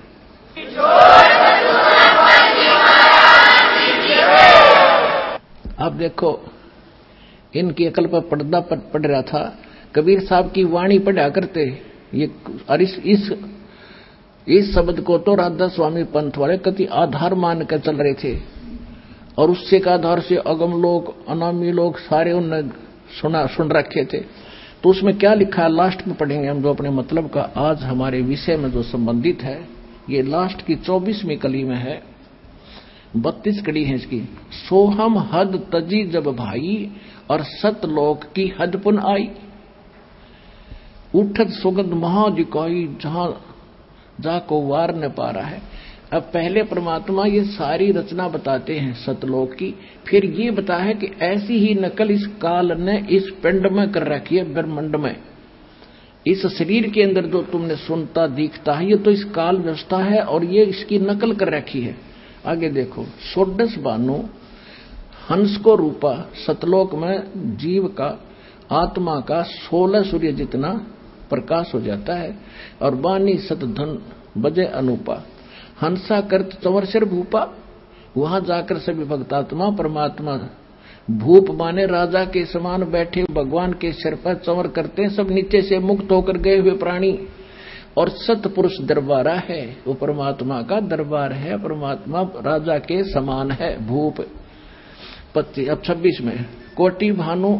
अब देखो, इनकी अकल पर पर्दा पड़ रहा था। कबीर साहब की वाणी पढ़ा करते, ये और इस इस इस शब्द को तो राधा स्वामी पंथ वाले कति आधार मान कर चल रहे थे, और उससे का आधार से अगम लोग, अनामी लोग सारे उन्होंने सुना सुन रखे थे। तो उसमें क्या लिखा है लास्ट में पढ़ेंगे हम, जो अपने मतलब का आज हमारे विषय में जो संबंधित है। ये लास्ट की चौबीसवीं कली में है, बत्तीस कड़ी है इसकी। सोहम हद तजी जब भाई, और सतलोक की हद पुन आई। उठत सुगंध महाजिकाई, जहां जाको वार न पा रहा है। अब पहले परमात्मा ये सारी रचना बताते हैं सतलोक की, फिर ये बताया है कि ऐसी ही नकल इस काल ने इस पिंड में कर रखी है, ब्रह्मांड में। इस शरीर के अंदर जो तुमने सुनता दिखता है, ये तो इस काल व्यवस्था है, और ये इसकी नकल कर रखी है। आगे देखो, षोडश बानु हंस को रूपा, सतलोक में जीव का, आत्मा का सोलह सूर्य जितना प्रकाश हो जाता है। और बानी सतधन बजे अनुपा, हंसा करत चंवर सिर भूपा। वहां जाकर सभी भक्तात्मा परमात्मा भूप माने राजा के समान बैठे भगवान के सिर पर चंवर करते हैं, सब नीचे से मुक्त होकर गए हुए प्राणी। और सतपुरुष दरबारा है, वो परमात्मा का दरबार है, परमात्मा राजा के समान है। भूप पच्चीस। अब छब्बीस में, कोटि भानु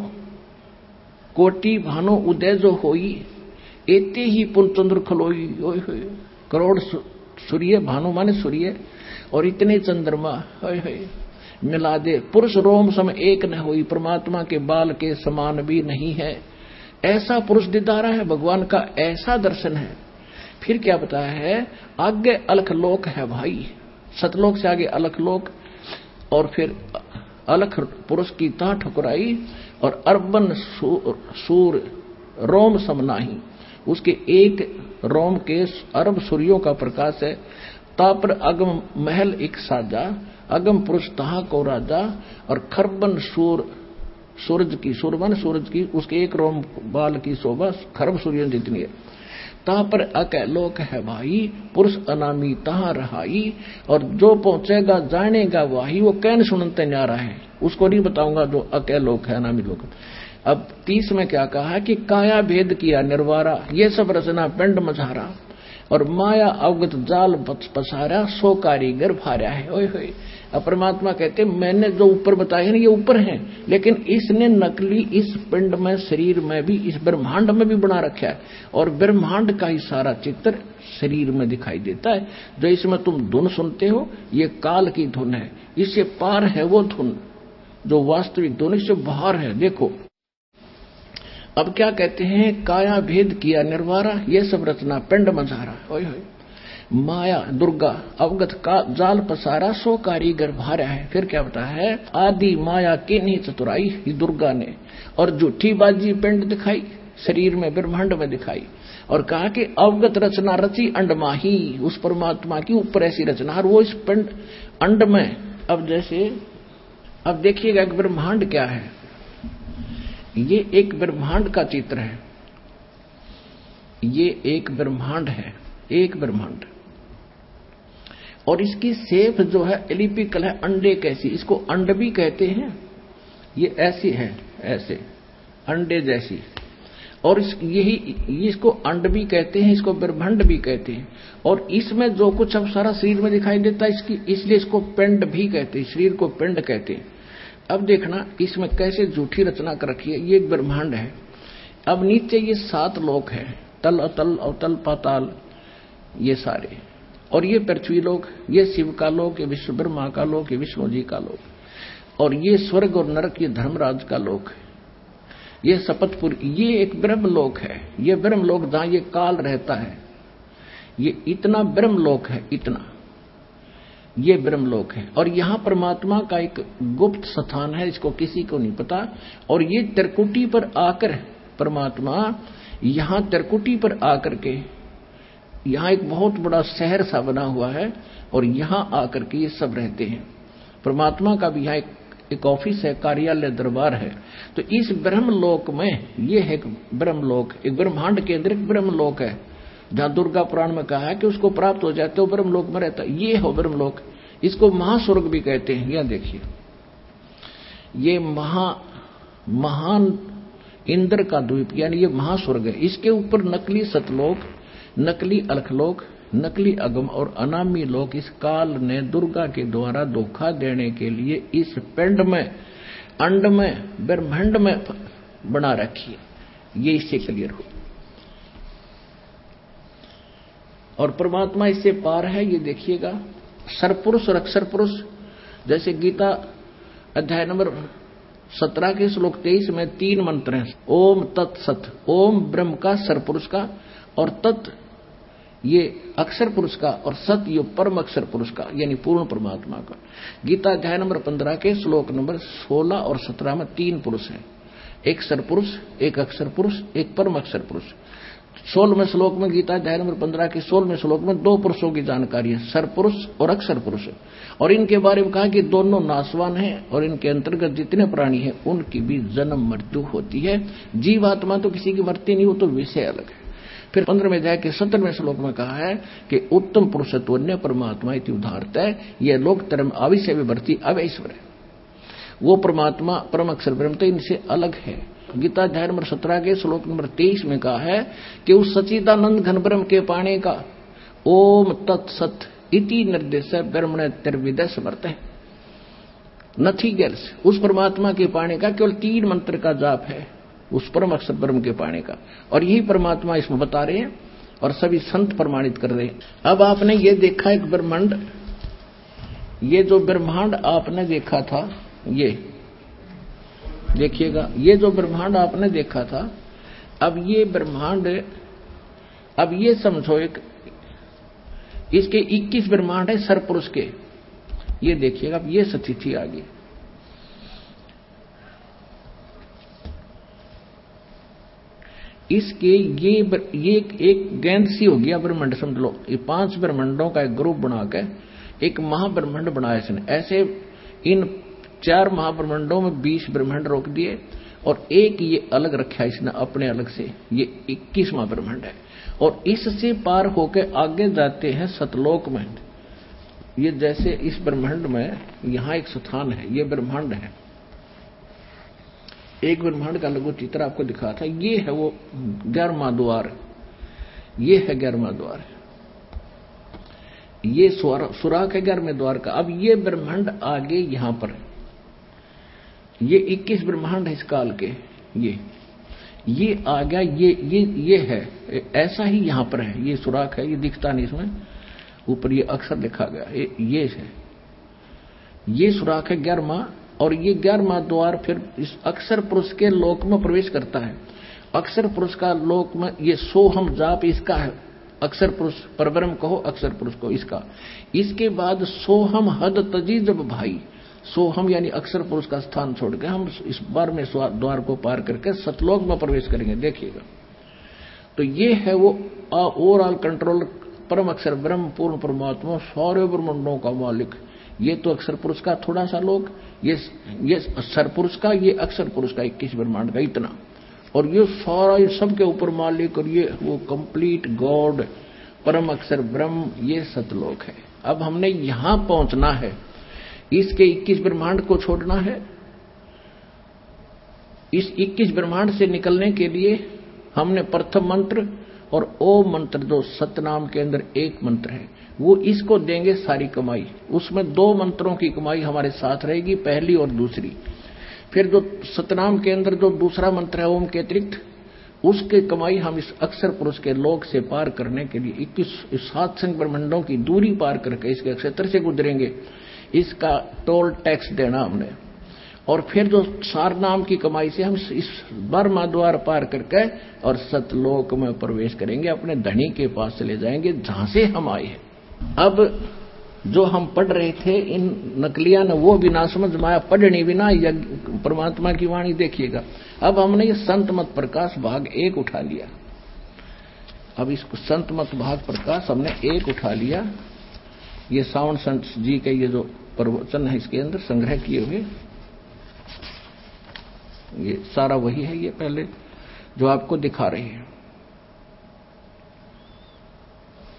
कोटि भानु उदय जो होई, एते ही पुन चंद्र खलोई। करोड़ सूर्य, भानु माने सूर्य, और इतने चंद्रमा मिला दे, पुरुष रोम सम एक न होई। परमात्मा के बाल के समान भी नहीं है। ऐसा पुरुष दीदारा है भगवान का, ऐसा दर्शन है। फिर क्या बताया है, आगे अलख लोक है भाई, सतलोक से आगे अलख लोक। और फिर अलख पुरुष की ता ठुकराई, और अर्बन सूर रोम समनाही, उसके एक रोम के अरब सूर्यों का प्रकाश है। तापर अगम महल एक साजा, अगम पुरुष तहा को राजा। और खरबन सूर सूरज की, सूरबन सूरज की, उसके एक रोम बाल की शोभा खरब सूर्य जितनी है। तहा पर अकैलोक है भाई, पुरुष अनामी तहा रहाई। और जो पहुंचेगा जानेगा वाही, वो कैन सुनते जा रहा है, उसको नहीं बताऊंगा जो अकैलोक है, अनामी लोक। अब तीस में क्या कहा कि काया भेद किया निर्वारा, ये सब रचना पिंड मझारा। और माया अवगत जाल पसारा, सो कारीगर भार्या है। ओए होए, अब परमात्मा कहते मैंने जो ऊपर बताया ना ये ऊपर है, लेकिन इसने नकली इस पिंड में, शरीर में भी, इस ब्रह्मांड में भी बना रखा है। और ब्रह्मांड का ही सारा चित्र शरीर में दिखाई देता है। जो इसमें तुम धुन सुनते हो, ये काल की धुन है, इससे पार है वो धुन जो वास्तविक धुन से बाहर है। देखो अब क्या कहते हैं, काया भेद किया निर्वारा, ये सब रचना पिंड मझारा। ओए होए, माया दुर्गा अवगत का जाल पसारा, सो कारीगर भार्या है। फिर क्या बताया है, आदि माया के नहीं चतुराई, ये दुर्गा ने। और झूठी बाजी पिंड दिखाई, शरीर में ब्रह्मांड में दिखाई। और कहा कि अवगत रचना रची अंडमाही, उस परमात्मा की ऊपर ऐसी रचना, और वो इस पिंड अंड में। अब जैसे अब देखिएगा कि ब्रह्मांड क्या है, ये एक ब्रह्मांड का चित्र है, ये एक ब्रह्मांड है, एक ब्रह्मांड। और इसकी शेप जो है एलिपिकल है, अंडे कैसी, इसको अंड भी कहते हैं। ये ऐसी है, ऐसे अंडे जैसी। और इस यही इसको अंड भी कहते हैं, इसको ब्रह्मांड भी कहते हैं। और इसमें जो कुछ अब सारा शरीर में दिखाई देता है, इसकी इसलिए इसको पिंड भी कहते हैं, शरीर को पिंड कहते हैं। अब देखना इसमें कैसे झूठी रचना कर रखी है, ये एक ब्रह्मांड है। अब नीचे ये सात लोक है, तल अतल अवतल पाताल, ये सारे। और ये पृथ्वी लोक, ये शिव का लोक, ये विश्व ब्रह्मा का लोक, ये विष्णु जी का लोक। और ये स्वर्ग और नरक, ये धर्मराज का लोक है। ये सपतपुर, ये एक ब्रह्म लोक है। ये ब्रह्म लोक जहां ये काल रहता है, ये इतना ब्रह्म लोक है, इतना ये ब्रह्मलोक है। और यहां परमात्मा का एक गुप्त स्थान है, इसको किसी को नहीं पता। और ये त्रिकुटी पर आकर परमात्मा, यहां त्रिकुटी पर आकर के, यहां एक बहुत बड़ा शहर सा बना हुआ है, और यहां आकर के ये सब रहते हैं। परमात्मा का भी यहां एक, एक ऑफिस है, कार्यालय, दरबार है। तो इस ब्रह्मलोक में ये है एक ब्रह्मलोक, एक ब्रह्मांड के अंदर एक ब्रह्मलोक है, जहां दुर्गा पुराण में कहा है कि उसको प्राप्त हो जाते हो ब्रह्मलोक में रहता है। ये हो ब्रह्मलोक, इसको महास्वर्ग भी कहते हैं। यह देखिए, ये महा महान इंद्र का द्वीप यानी ये महास्वर्ग है। इसके ऊपर नकली सतलोक, नकली अलखलोक, नकली अगम और अनामी लोक इस काल ने दुर्गा के द्वारा धोखा देने के लिए इस पिंड में, अंड में, ब्रह्मांड में बना रखी है। ये इससे क्लियर हो। और परमात्मा इससे पार है। ये देखिएगा, सरपुरुष और अक्षर पुरुष, जैसे गीता अध्याय नंबर सत्रह के श्लोक तेईस में तीन मंत्र हैं। ओम तत्सत, ओम ब्रह्म का, सरपुरुष का, और तत् ये अक्षर पुरुष का, और सत ये परम अक्षर पुरुष का यानी पूर्ण परमात्मा का। गीता अध्याय नंबर पंद्रह के श्लोक नंबर सोलह और सत्रह में तीन पुरुष हैं, एक सरपुरुष, एक अक्षर पुरुष, एक परम अक्षर पुरुष। सोलहवें श्लोक में, गीता अध्याय नंबर पंद्रह के सोलहवें श्लोक में दो पुरुषों की जानकारी है, सरपुरुष और अक्षर पुरुष, और इनके बारे में कहा कि दोनों नाशवान हैं और इनके अंतर्गत जितने प्राणी हैं उनकी भी जन्म मृत्यु होती है। जीवात्मा तो किसी की मरती नहीं, वो तो विषय अलग है। फिर पंद्रहवें अध्याय के सत्रहवें श्लोक में कहा है कि उत्तम पुरुषत्वन्य परमात्मा इति उदाहरत है, यह लोक धर्म आविष्य विवर्ती अवैश्वर है। वो परमात्मा परम अक्षर ब्रह्म तो इनसे अलग है। गीता अध्याय नंबर सत्रह के श्लोक नंबर तेईस में कहा है कि उस सच्चिदानंद घन ब्रह्म के पाने का ओम तत्सत इति निर्देश ब्रह्म ने तिर्विदय समर्थ है, नथिंग एल्स। उस परमात्मा के पाने का केवल तीन मंत्र का जाप है, उस परम अक्षर ब्रह्म के पाने का, और यही परमात्मा इसमें बता रहे हैं और सभी संत प्रमाणित कर रहे हैं। अब आपने ये देखा एक ब्रह्मांड, ये जो ब्रह्मांड आपने देखा था, ये देखिएगा, ये जो ब्रह्मांड आपने देखा था, अब ये ब्रह्मांड, अब ये समझो एक इसके इक्कीस ब्रह्मांड है सरपुरुष के। ये देखिएगा, अब ये स्थिति आ गई। इसके ये ये एक गेंद सी हो गया ब्रह्मांड, समझ लो। ये पांच ब्रह्मांडों का एक ग्रुप बना के एक महाब्रह्मांड बनाया इसने। ऐसे इन चार महाब्रह्मांडों में बीस ब्रह्मांड रोक दिए और एक ये अलग रखा इसने अपने अलग से, ये इक्कीसवां ब्रह्मांड है। और इससे पार होके आगे जाते हैं सतलोक में। ये जैसे इस ब्रह्मांड में यहां एक स्थान है, ये ब्रह्मांड है, एक ब्रह्मांड का लघु चित्र आपको दिखा था। ये है वो ग्यारहवां द्वार, ये है ग्यारहवां द्वार, ये सुराख है ग्यारहवें द्वार का। अब ये ब्रह्मांड आगे यहां पर है, ये इक्कीस ब्रह्मांड है इस काल के। ये ये आ गया, ये ये ये है, ऐसा ही यहां पर है। ये सुराख है, ये दिखता नहीं इसमें, ऊपर ये अक्षर लिखा गया, ये ये है, ये सुराख है ग्यारहवां। और ये ग्यारहवां द्वार फिर इस अक्षर पुरुष के लोक में प्रवेश करता है। अक्षर पुरुष का लोक में ये सोहम जाप इसका है, अक्षर पुरुष परब्रह्म कहो, अक्षर पुरुष को इसका। इसके बाद सोहम हद तजी जब भाई, सोहम यानी अक्षर पुरुष का स्थान छोड़ के हम इस बार में द्वार को पार करके सतलोक में प्रवेश करेंगे। देखिएगा, तो ये है वो ओवरऑल कंट्रोल परम अक्षर ब्रह्म पूर्ण परमात्मा सारे ब्रह्मांडों का मालिक। ये तो अक्षर पुरुष का थोड़ा सा लोक, ये ये सरपुरुष का, ये अक्षर पुरुष का इक्कीस ब्रह्मांड का इतना, और ये सारा ये सबके ऊपर मालिक, और ये वो कंप्लीट गॉड परम अक्षर ब्रह्म, ये सतलोक है। अब हमने यहां पहुंचना है, इसके इक्कीस ब्रह्मांड को छोड़ना है। इस इक्कीस ब्रह्मांड से निकलने के लिए हमने प्रथम मंत्र और ओम मंत्र, जो सतनाम के अंदर एक मंत्र है, वो इसको देंगे सारी कमाई। उसमें दो मंत्रों की कमाई हमारे साथ रहेगी, पहली और दूसरी। फिर जो सतनाम के अंदर जो दूसरा मंत्र है ओम के अतिरिक्त, उसकी कमाई हम इस अक्षर पुरुष के लोक से पार करने के लिए इक्कीस सात संग ब्रह्मांडों की दूरी पार करके इसके क्षेत्र से गुजरेंगे, इसका टोल टैक्स देना हमने। और फिर जो सार नाम की कमाई से हम इस बर्मा द्वार पार करके और सतलोक में प्रवेश करेंगे, अपने धनी के पास चले जाएंगे जहां से हम आए हैं। अब जो हम पढ़ रहे थे इन नकलिया ने, वो भी ना समझ माया पढ़नी बिना परमात्मा की वाणी। देखिएगा, अब हमने ये संत मत प्रकाश भाग एक उठा लिया। अब इसको संत मत भाग प्रकाश हमने एक उठा लिया। ये सावन संत जी के ये जो प्रवचन है इसके अंदर संग्रह किए हुए, ये सारा वही है। ये पहले जो आपको दिखा रहे हैं,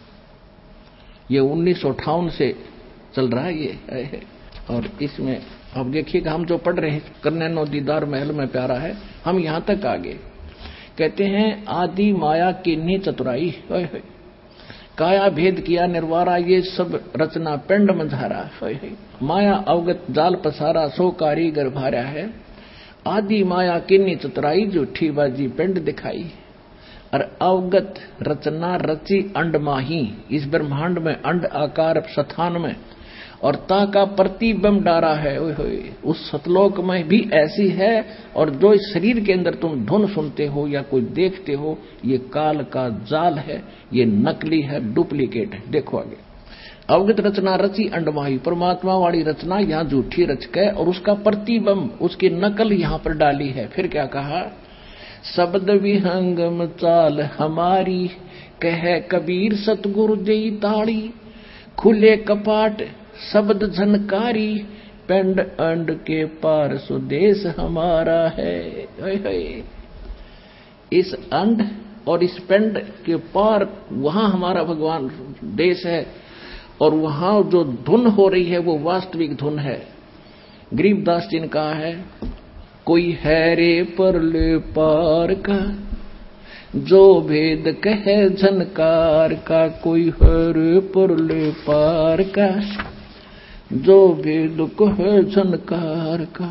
ये उन्नीस सौ अट्ठावन से चल रहा है ये है। और इसमें अब देखिए हम जो पढ़ रहे हैं करने नो दीदार महल में प्यारा है, हम यहां तक आगे कहते हैं आदि माया किन्नी चतुराई, काया भेद किया निर्वारा, ये सब रचना पिंड मंझारा, माया अवगत जाल पसारा, सो कारीगर भारा है। आदि माया किन्नी चतुराई, झूठी बाजी पिंड दिखाई, और अवगत रचना रची अंड माही, इस ब्रह्मांड में अंड आकार स्थान में, और ता का प्रतिबिंब डारा है। ओए होए, उस सतलोक में भी ऐसी है, और जो इस शरीर के अंदर तुम धुन सुनते हो या कोई देखते हो, ये काल का जाल है, ये नकली है, डुप्लीकेट है। देखो आगे, अवगत रचना रची अंडमाही, परमात्मा वाली रचना यहाँ झूठी रच के और उसका प्रतिबिंब, उसकी नकल यहाँ पर डाली है। फिर क्या कहा, शब्द विहंगम चाल हमारी, कह कबीर सतगुरु जई ताड़ी, खुले कपाट शब्द झनकारी, पिंड अंड के पार सुदेश हमारा है। हे हे। इस अंड और इस पिंड के पार वहां हमारा भगवान देश है, और वहां जो धुन हो रही है वो वास्तविक धुन है। गरीबदास जी ने कहा है, कोई है रे परले पार का, जो भेद कहे झनकार का, कोई है रे परले पार का, जो भेद कहे झनकार का।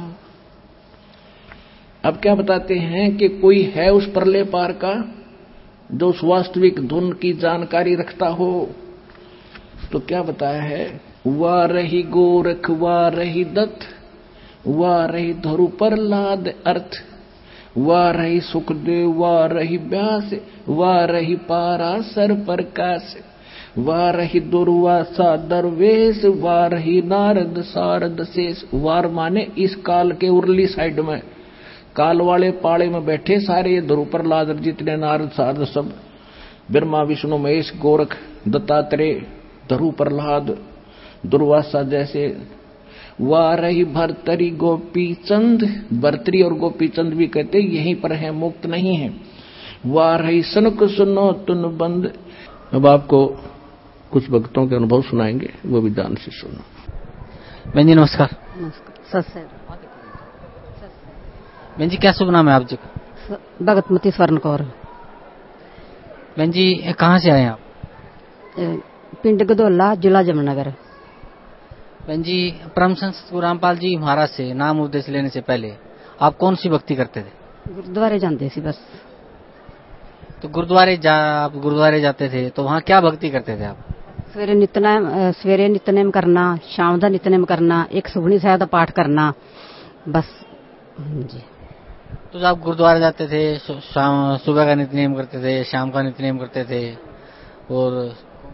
अब क्या बताते हैं कि कोई है उस परले पार का जो उस वास्तविक धुन की जानकारी रखता हो। तो क्या बताया है, वाह रही गोरख, वाह रही दत्त, वाह रही धरु प्रहलाद अर्थ, वाह रही सुखदेव, वाह रही व्यास, वाह रही पाराशर प्रकाश, वाह रही दुर्वासा दरवेश, वाह रही नारद सारद शेष। वार माने इस काल के उरली साइड में, काल वाले पाड़े में बैठे सारे ये ध्रुव प्रहलाद जितने नारद सारद सब, ब्रह्मा विष्णु महेश गोरख दत्तात्रेय ध्रुव प्रहलाद दुर्वासा जैसे। वाह रही भरतरी गोपी चंद, भरतरी और गोपी चंद भी कहते यहीं पर है, मुक्त नहीं है। वाह रही सनक सुनो तुन बंद। अब आपको कुछ भक्तों के अनुभव सुनाएंगे, वो भी ध्यान से सुनो। बहन जी नमस्कार। नमस्कार। बहन जी क्या शुभ नाम है आप जी का? भगतमती स्वर्ण कौर। बहन जी कहाँ से आए आप? पिंड गदोला, जिला जमुनानगर। बहन जी परम संत गुरु रामपाल जी महाराज से नाम उपदेश लेने से पहले आप कौन सी भक्ति करते थे? गुरुद्वारे जाते सी बस। तो गुरुद्वारे जा आप गुरुद्वारे जाते थे तो वहाँ क्या भक्ति करते थे आप? सवेरे नितनेम सवेरे नितनेम करना, शाम का नितनेम करना, एक सुखनी साहिब का पाठ करना, बस जी। तो जब आप गुरुद्वारे जाते थे, शाम सुबह का नितनेम करते थे, शाम का नितनेम करते थे, और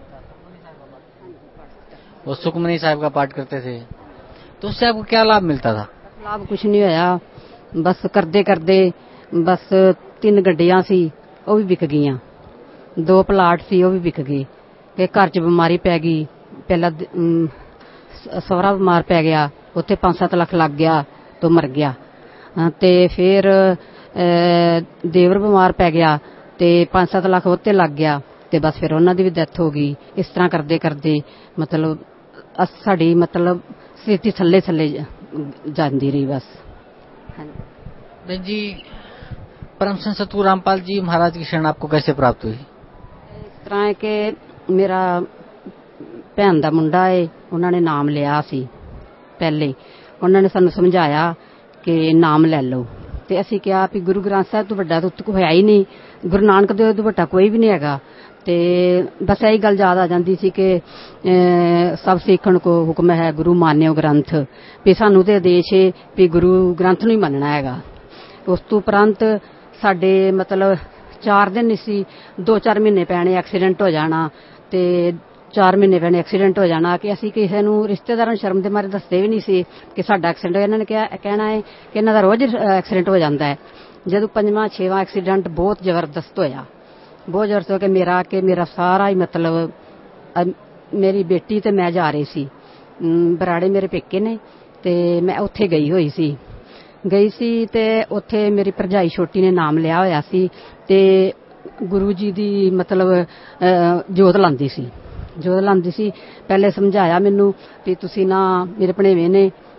वो सुखमनी साहिब का पाठ करते थे, तो उससे आपको क्या लाभ मिलता था? लाभ कुछ नहीं होया, बस करते करते बस तीन गड्डियां सी वो भी विक गईयां, दो प्लाट सी वो भी विक गए, फिर घर च बीमारी पै गई, पहला सवरा बीमार पै गया, उत्थे पांच सत्त लख लग गया तो मर गया, ते फिर देवर बीमार पै गया ते पांच सत्त लख उत्ते लग गया, ते बस फिर उन्हां दी भी डेथ हो गई। इस तरह करते करते मतलब साड़ी मतलब स्थिति थल्ले थल्ले जाती रही बस। बहन जी परम संत सतगुरु रामपाल जी महाराज की शरण आपको कैसे प्राप्त हुई? इस तरह है कि मेरा भैन का मुंडा है, उन्होंने नाम लिया सी पहले, उन्होंने सानू समझाया कि नाम ले लो, तो असी कहा भी गुरु ग्रंथ साहब तो वड्डा तो उत्त होया ही नहीं, गुरु नानक देव तो वड्डा कोई भी नहीं हैगा। ते बस यही गल याद आ जाती सी कि सब सीखण को हुक्म है गुरु मान्यो ग्रंथ, भी सानू तो आदेश है भी गुरु ग्रंथ नूं ही मनना हैगा। उस तो उपरंत साडे मतलब चार दिन सी, दो चार महीने पैने एक्सीडेंट हो जाना, ते चार महीने पैने एक्सीडेंट हो जाना कि असी किसी नूं रिश्तेदारां नूं शर्म दे मारे दसदे भी नहीं सी कि साडा एक्सीडेंट होया। इन्हां ने कहना है कि इन्हां दा रोज एक्सीडेंट हो जाता है। जदों पंजवां छेवां एक्सीडेंट बहुत जबरदस्त होया, बहुत जबरदस्त हो के मेरा कि मेरा सारा ही मतलब मेरी बेटी ते मैं जा रही सी, बराड़े मेरे पेके ने, ते मैं उत्थे गई हुई सी गई सी ते उत्थे मेरी भरजाई छोटी ने नाम लिया होया सी, ते गुरु जी दी मतलब जोत लांदी सी जोत लांदी सी। पहले समझाया मैनू भी तुसी ना, मेरे भणेवे ने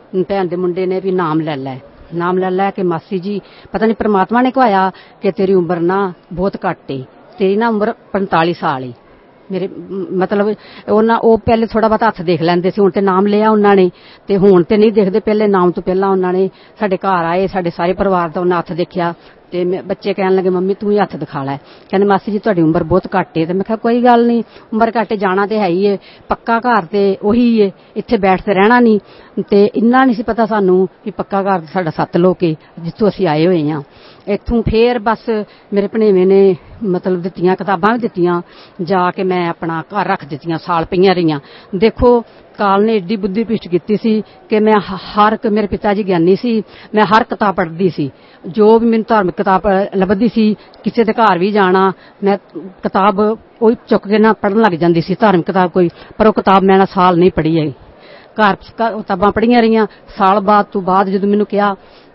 ਭੈਣ ਦੇ ਮੁੰਡੇ ਨੇ ਵੀ ਨਾਮ ਲੈ ਲੈ ਨਾਮ ਲੈ ਲੈ ਕੇ ਮਾਸੀ ਜੀ ਪਤਾ ਨਹੀਂ ਪ੍ਰਮਾਤਮਾ ਨੇ ਕਹਾਇਆ ਕਿ ਤੇਰੀ ਉਮਰ ਨਾ ਬਹੁਤ ਘੱਟ ਏ, ਤੇਰੀ ਨਾ ਉਮਰ ਪੰਤਾਲੀ ਸਾਲ ਏ। ਮੇਰੇ ਮਤਲਬ ਉਹਨਾਂ ਉਹ ਪਹਿਲੇ ਥੋੜਾ ਬਹੁਤ ਹੱਥ ਦੇਖ ਲੈਂਦੇ ਸੀ, ਹੁਣ ਤੇ ਨਾਮ ਲਿਆ ਉਹਨਾਂ ਨੇ ਤੇ ਹੁਣ ਤੇ ਨਹੀਂ ਦੇਖਦੇ। ਪਹਿਲੇ ਨਾਮ ਤੋਂ ਪਹਿਲਾਂ ਉਹਨਾਂ ਨੇ ਸਾਡੇ ਘਰ ਆਏ, ਸਾਡੇ ਸਾਰੇ ਪਰਿਵਾਰ ਦਾ ਉਹਨਾਂ ਹੱਥ ਦੇਖਿਆ ਤੇ ਬੱਚੇ ਕਹਿਣ ਲੱਗੇ ਮੰਮੀ ਤੂੰ ਹੀ ਹੱਥ ਦਿਖਾ ਲੈ। ਕਹਿੰਦੇ ਮਾਸੀ ਜੀ ਤੁਹਾਡੀ ਉਮਰ ਬਹੁਤ ਘੱਟ ਏ। ਤੇ ਮੈਂ ਕਿਹਾ ਕੋਈ ਗੱਲ ਨਹੀਂ, ਉਮਰ ਘੱਟ ਜਾਣਾ ਤੇ ਹੈ ਹੀ ਏ, ਪੱਕਾ ਘਰ ਤੇ ਉਹੀ ਏ, ਇੱਥੇ ਬੈਠ ਤੇ ਰਹਿਣਾ ਨਹੀਂ। ਤੇ ਇੰਨਾ ਨਹੀਂ ਸੀ ਪਤਾ ਸਾਨੂੰ ਕਿ ਪੱਕਾ ਘਰ ਸਾਡਾ ਸਤਲੋਕ ਏ ਜਿੱਥੋਂ ਅਸੀਂ ਆਏ ਹੋਏ ਹਾਂ। ਇੱਥੋਂ ਫੇਰ ਬਸ ਮੇਰੇ ਭਣੇਵੇਂ ਨੇ ਮਤਲਬ ਦਿੱਤੀਆਂ, ਕਿਤਾਬਾਂ ਵੀ ਦਿੱਤੀਆਂ, ਜਾ ਕੇ ਮੈਂ ਆਪਣਾ ਘਰ ਰੱਖ ਦਿੱਤੀਆਂ, ਸਾਲ ਪਈਆਂ ਰਹੀਆਂ। ਦੇਖੋ ਕਾਲ ਨੇ ਏਡੀ ਬੁੱਧੀ ਭ੍ਰਿਸ਼ਟ ਕੀਤੀ ਸੀ ਕਿ ਮੈਂ ਹਰ ਇੱਕ, ਮੇਰੇ ਪਿਤਾ ਜੀ ਗਿਆਨੀ ਸੀ, ਮੈਂ ਹਰ ਕਿਤਾਬ ਪੜ੍ਹਦੀ ਸੀ, ਜੋ ਵੀ ਮੈਨੂੰ ਧਾਰਮਿਕ ਕਿਤਾਬ ਲੱਭਦੀ ਸੀ, ਕਿਸੇ ਦੇ ਘਰ ਵੀ ਜਾਣਾ ਮੈਂ ਕਿਤਾਬ ਉਹੀ ਚੁੱਕ ਕੇ ਨਾ ਪੜ੍ਹਨ ਲੱਗ ਜਾਂਦੀ ਸੀ, ਧਾਰਮਿਕ ਕਿਤਾਬ ਕੋਈ। ਪਰ ਉਹ ਕਿਤਾਬ ਮੈਂ ਨਾ ਸਾਲ ਨਹੀਂ ਪੜ੍ਹੀ ਹੈ, ਘਰ ਕਿਤਾਬਾਂ ਪੜ੍ਹੀਆਂ ਰਹੀਆਂ। ਸਾਲ ਬਾਅਦ ਤੋਂ ਬਾਅਦ ਜਦੋਂ ਮੈਨੂੰ ਕਿਹਾ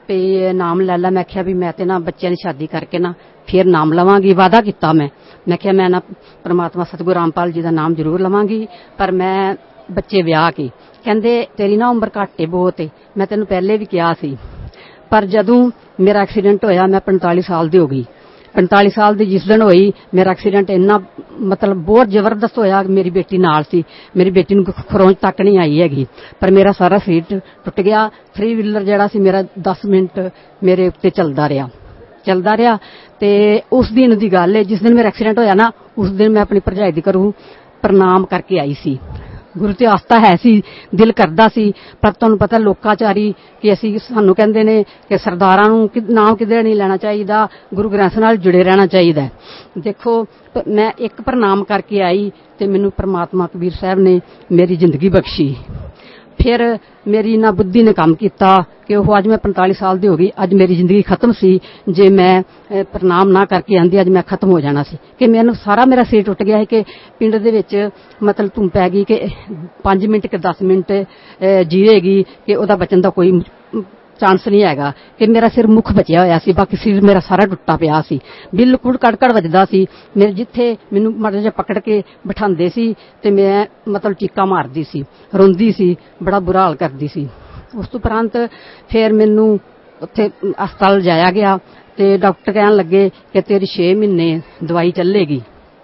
ਵੀ ਨਾਮ ਲੈ ਲਾ, ਮੈਂ ਕਿਹਾ ਵੀ ਮੈਂ ਤੇ ਨਾ ਬੱਚਿਆਂ ਦੀ ਸ਼ਾਦੀ ਕਰਕੇ ਨਾ ਫਿਰ ਨਾਮ ਲਵਾਂਗੀ। ਵਾਅਦਾ ਕੀਤਾ ਮੈਂ ਮੈਂ ਕਿਹਾ ਮੈਂ ਨਾ ਪ੍ਰਮਾਤਮਾ ਸਤਿਗੁਰੂ ਰਾਮਪਾਲ ਜੀ ਦਾ ਨਾਮ ਜ਼ਰੂਰ ਲਵਾਂਗੀ, ਪਰ ਮੈਂ ਬੱਚੇ ਵਿਆਹ ਕੇ। ਕਹਿੰਦੇ ਤੇਰੀ ਨਾ ਉਮਰ ਘੱਟ ਏ ਬਹੁਤ ਏ, ਮੈਂ ਤੈਨੂੰ ਪਹਿਲੇ ਵੀ ਕਿਹਾ ਸੀ। ਪਰ ਜਦੋਂ ਮੇਰਾ ਐਕਸੀਡੈਂਟ ਹੋਇਆ ਮੈਂ ਪੰਤਾਲੀ ਸਾਲ ਦੀ ਹੋ ਗਈ। ਪੰਤਾਲੀ ਸਾਲ ਦੀ ਜਿਸ ਦਿਨ ਹੋਈ ਮੇਰਾ ਐਕਸੀਡੈਂਟ ਇੰਨਾ ਮਤਲਬ ਬਹੁਤ ਜ਼ਬਰਦਸਤ ਹੋਇਆ। ਮੇਰੀ ਬੇਟੀ ਨਾਲ ਸੀ, ਮੇਰੀ ਬੇਟੀ ਨੂੰ ਖਰੋਂਚ ਤੱਕ ਨਹੀਂ ਆਈ ਹੈਗੀ, ਪਰ ਮੇਰਾ ਸਾਰਾ ਸਰੀਰ ਟੁੱਟ ਗਿਆ। ਥਰੀ ਵੀਲਰ ਜਿਹੜਾ ਸੀ ਮੇਰਾ ਦਸ ਮਿੰਟ ਮੇਰੇ ਉੱਤੇ ਚੱਲਦਾ ਰਿਹਾ ਚੱਲਦਾ ਰਿਹਾ ਤੇ ਉਸ ਦਿਨ ਦੀ ਗੱਲ ਹੈ, ਜਿਸ ਦਿਨ ਮੇਰਾ ਐਕਸੀਡੈਂਟ ਹੋਇਆ ਨਾ, ਉਸ ਦਿਨ ਮੈਂ ਆਪਣੀ ਭਰਜਾਈ ਦੀ ਘਰੋਂ ਪ੍ਰਣਾਮ ਕਰਕੇ ਆਈ ਸੀ। ਗੁਰੂ ਤੇ ਆਸਥਾ ਹੈ ਸੀ, ਦਿਲ ਕਰਦਾ ਸੀ, ਪਰ ਤੁਹਾਨੂੰ ਪਤਾ ਲੋਕਾਚਾਰੀ ਕਿ ਅਸੀਂ ਸਾਨੂੰ ਕਹਿੰਦੇ ਨੇ ਕਿ ਸਰਦਾਰਾਂ ਨੂੰ ਨਾਮ ਕਿਧਰੇ ਨਹੀਂ ਲੈਣਾ ਚਾਹੀਦਾ, ਗੁਰੂ ਗ੍ਰੰਥ ਨਾਲ ਜੁੜੇ ਰਹਿਣਾ ਚਾਹੀਦਾ। ਦੇਖੋ ਮੈਂ ਇੱਕ ਪ੍ਰਣਾਮ ਕਰਕੇ ਆਈ ਤੇ ਮੈਨੂੰ ਪ੍ਰਮਾਤਮਾ ਕਬੀਰ ਸਾਹਿਬ ਨੇ ਮੇਰੀ ਜ਼ਿੰਦਗੀ ਬਖਸ਼ੀ। ਫਿਰ ਮੇਰੀ ਨਾ ਬੁੱਧੀ ਨੇ ਕੰਮ ਕੀਤਾ ਕਿ ਉਹ ਅੱਜ ਮੈਂ ਪੰਤਾਲੀ ਸਾਲ ਦੀ ਹੋ ਗਈ, ਅੱਜ ਮੇਰੀ ਜ਼ਿੰਦਗੀ ਖਤਮ ਸੀ। ਜੇ ਮੈਂ ਪ੍ਰਣਾਮ ਨਾ ਕਰਕੇ ਆਂਦੀ ਅੱਜ ਮੈਂ ਖਤਮ ਹੋ ਜਾਣਾ ਸੀ, ਕਿ ਮੈਨੂੰ ਸਾਰਾ ਮੇਰਾ ਸਿਰ ਟੁੱਟ ਗਿਆ ਹੈ ਕਿ ਪਿੰਡ ਦੇ ਵਿੱਚ ਮਤਲਬ ਧੁੰਮ ਪੈ ਗਈ ਕਿ ਪੰਜ ਮਿੰਟ ਕਿ ਦਸ ਮਿੰਟ ਜੀਵੇਗੀ ਕਿ ਉਹਦਾ ਬਚਣ ਦਾ ਕੋਈ ਚਾਂਸ ਨਹੀਂ ਹੈਗਾ, ਕਿ ਮੇਰਾ ਸਿਰ ਮੁੱਖ ਬਚਿਆ ਹੋਇਆ ਸੀ, ਬਾਕੀ ਸਿਰ ਮੇਰਾ ਸਾਰਾ ਟੁੱਟਾ ਪਿਆ ਸੀ, ਬਿਲਕੁਲ ਕੜਕੜ ਵੱਜਦਾ ਸੀ। ਮੇਰੇ ਜਿੱਥੇ ਮੈਨੂੰ ਮਾੜਾ ਜਿਹਾ ਪਕੜ ਕੇ ਬਿਠਾਉਂਦੇ ਸੀ ਤੇ ਮੈਂ ਮਤਲਬ ਚੀਕਾਂ ਮਾਰਦੀ ਸੀ, ਰੋਂਦੀ ਸੀ, ਬੜਾ ਬੁਰਾ ਹਾਲ ਕਰਦੀ ਸੀ। ਉਸ ਤੋਂ ਉਪਰੰਤ ਫਿਰ ਮੈਨੂੰ ਉੱਥੇ ਹਸਪਤਾਲ ਜਾਇਆ ਗਿਆ ਤੇ ਡਾਕਟਰ ਕਹਿਣ ਲੱਗੇ ਕਿ ਤੇਰੀ ਛੇ ਮਹੀਨੇ ਦਵਾਈ ਚੱਲੇਗੀ